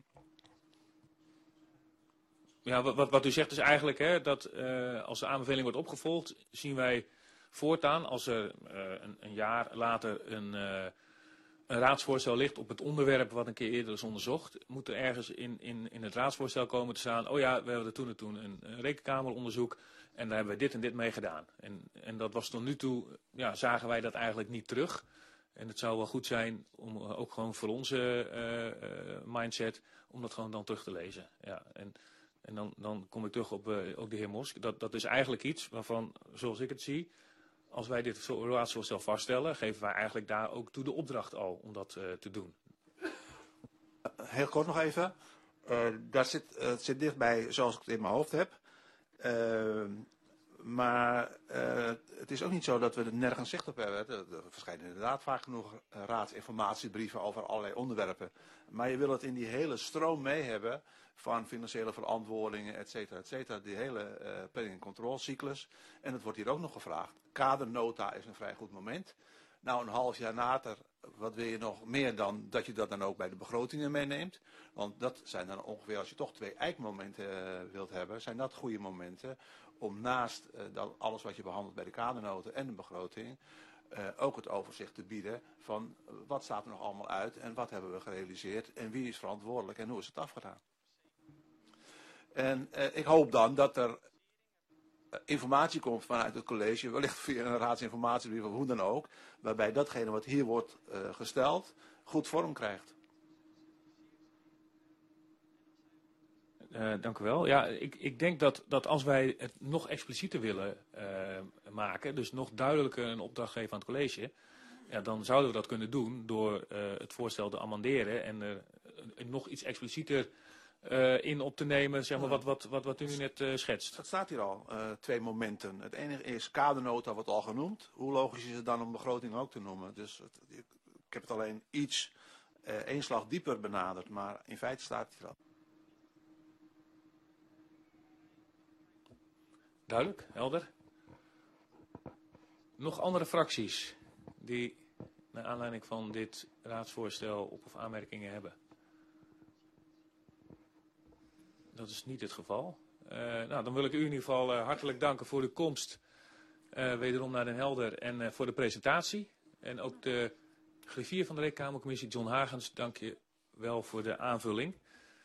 Ja, wat, wat u zegt is eigenlijk hè, dat uh, als de aanbeveling wordt opgevolgd, zien wij voortaan als er uh, een, een jaar later een... Uh, een raadsvoorstel ligt op het onderwerp wat een keer eerder is onderzocht, moet er ergens in, in, in het raadsvoorstel komen te staan, oh ja, we hebben er toen en toen een, een rekenkameronderzoek en daar hebben we dit en dit mee gedaan. En, en dat was tot nu toe, ja, zagen wij dat eigenlijk niet terug. En het zou wel goed zijn, om uh, ook gewoon voor onze uh, uh, mindset, om dat gewoon dan terug te lezen. Ja, en en dan, dan kom ik terug op uh, ook de heer Mosk. Dat, dat is eigenlijk iets waarvan, zoals ik het zie, als wij dit raadsvoorstel vaststellen, geven wij eigenlijk daar ook toe de opdracht al om dat uh, te doen. Heel kort nog even. Uh, dat zit, uh, zit dichtbij zoals ik het in mijn hoofd heb. Uh, maar uh, het is ook niet zo dat we er nergens zicht op hebben. Er, er verschijnen inderdaad vaak genoeg uh, raadsinformatiebrieven over allerlei onderwerpen. Maar je wil het in die hele stroom mee hebben van financiële verantwoordingen, et cetera, et cetera. Die hele uh, planning- en controlecyclus. En het wordt hier ook nog gevraagd. Kadernota is een vrij goed moment. Nou, een half jaar later, wat wil je nog meer dan dat je dat dan ook bij de begrotingen meeneemt? Want dat zijn dan ongeveer, als je toch twee eikmomenten uh, wilt hebben, zijn dat goede momenten om naast uh, dan alles wat je behandelt bij de kadernoten en de begroting, uh, ook het overzicht te bieden van uh, wat staat er nog allemaal uit en wat hebben we gerealiseerd en wie is verantwoordelijk en hoe is het afgedaan. En uh, ik hoop dan dat er informatie komt vanuit het college, wellicht via een raadsinformatiebrief of hoe dan ook, waarbij datgene wat hier wordt uh, gesteld goed vorm krijgt. Uh, dank u wel. Ja, ik, ik denk dat, dat als wij het nog explicieter willen uh, maken, dus nog duidelijker een opdracht geven aan het college, ja, dan zouden we dat kunnen doen door uh, het voorstel te amenderen en uh, uh, nog iets explicieter Uh, in op te nemen, zeg maar, wat, wat, wat, wat u nu net uh, schetst. Dat staat hier al, uh, twee momenten. Het enige is, kadernota wordt al genoemd. Hoe logisch is het dan om begroting ook te noemen? Dus het, ik, ik heb het alleen iets, uh, één slag dieper benaderd, maar in feite staat het hier al. Duidelijk, helder. Nog andere fracties die naar aanleiding van dit raadsvoorstel op- of aanmerkingen hebben? Dat is niet het geval. Uh, nou, dan wil ik u in ieder geval uh, hartelijk danken voor uw komst uh, wederom naar Den Helder en uh, voor de presentatie. En ook de griffier van de Rekenkamercommissie, John Hagens, dank je wel voor de aanvulling.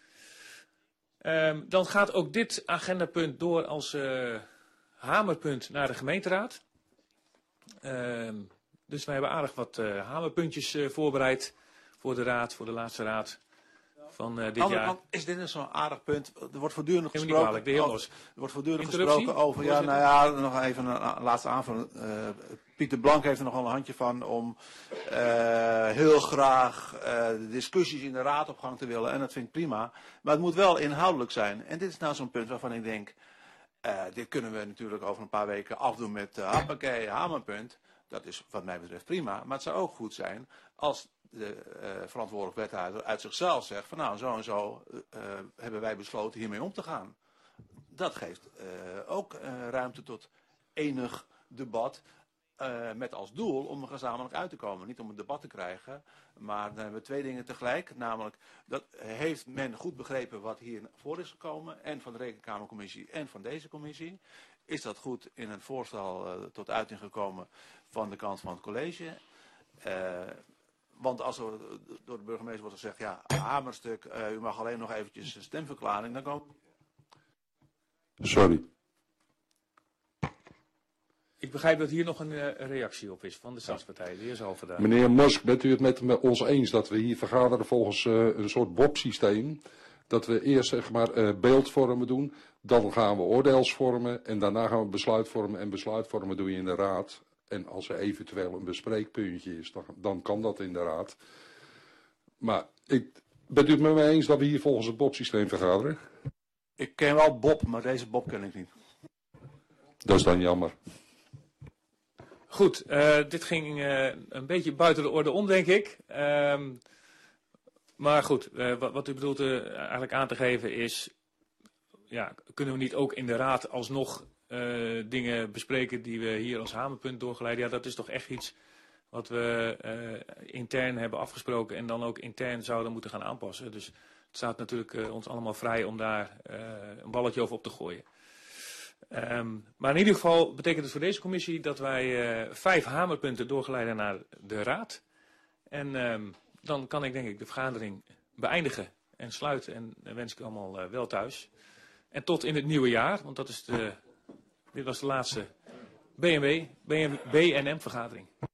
Uh, dan gaat ook dit agendapunt door als uh, hamerpunt naar de gemeenteraad. Uh, dus wij hebben aardig wat uh, hamerpuntjes uh, voorbereid voor de raad, voor de laatste raad. Van, uh, dit andere jaar. kant is dit een zo'n aardig punt. Er wordt voortdurend Neem me gesproken, niet kwalijk, de heer over, Los. er wordt voortdurend Interruptie? gesproken over, ja, nou ja, nog even een, een laatste aanvulling. Uh, Pieter Blank heeft er nogal een handje van om uh, heel graag uh, de discussies in de raad op gang te willen. En dat vind ik prima. Maar het moet wel inhoudelijk zijn. En dit is nou zo'n punt waarvan ik denk, uh, dit kunnen we natuurlijk over een paar weken afdoen met uh, hoppakee, hamerpunt. Dat is wat mij betreft prima. Maar het zou ook goed zijn als de uh, verantwoordelijk wethouder uit zichzelf zegt van nou zo en zo uh, hebben wij besloten hiermee om te gaan. Dat geeft uh, ook uh, ruimte tot enig debat uh, met als doel om er gezamenlijk uit te komen. Niet om een debat te krijgen, maar dan hebben we twee dingen tegelijk. Namelijk, dat heeft men goed begrepen wat hier voor is gekomen en van de Rekenkamercommissie en van deze commissie. Is dat goed in een voorstel uh, tot uiting gekomen van de kant van het college? Uh, Want als er door de burgemeester wordt gezegd, ja, hamerstuk, uh, u mag alleen nog eventjes een stemverklaring, dan komen... Sorry. Ik begrijp dat hier nog een uh, reactie op is van de Stadspartij. De heer Zalverda. Meneer Mosk, bent u het met, met ons eens dat we hier vergaderen volgens uh, een soort B O P-systeem? Dat we eerst zeg maar uh, beeldvormen doen, dan gaan we oordeelsvormen en daarna gaan we besluitvormen. En besluitvormen doe je in de raad. En als er eventueel een bespreekpuntje is, dan, dan kan dat in de raad. Maar ik, bent u het met mij eens dat we hier volgens het B O P-systeem vergaderen? Ik ken wel Bob, maar deze Bob ken ik niet. Dat is dan jammer. Goed, uh, dit ging uh, een beetje buiten de orde om, denk ik. Um, maar goed, uh, wat, wat u bedoelt uh, eigenlijk aan te geven is, ja, kunnen we niet ook in de raad alsnog uh, dingen bespreken die we hier als hamerpunt doorgeleiden? Ja, dat is toch echt iets wat we uh, intern hebben afgesproken en dan ook intern zouden moeten gaan aanpassen. Dus het staat natuurlijk uh, ons allemaal vrij om daar uh, een balletje over op te gooien. Um, maar in ieder geval betekent het voor deze commissie dat wij uh, vijf hamerpunten doorgeleiden naar de raad. En um, dan kan ik denk ik de vergadering beëindigen en sluiten. En dan wens ik u allemaal uh, wel thuis. En tot in het nieuwe jaar, want dat is de, dit was de laatste B N W, B N M vergadering.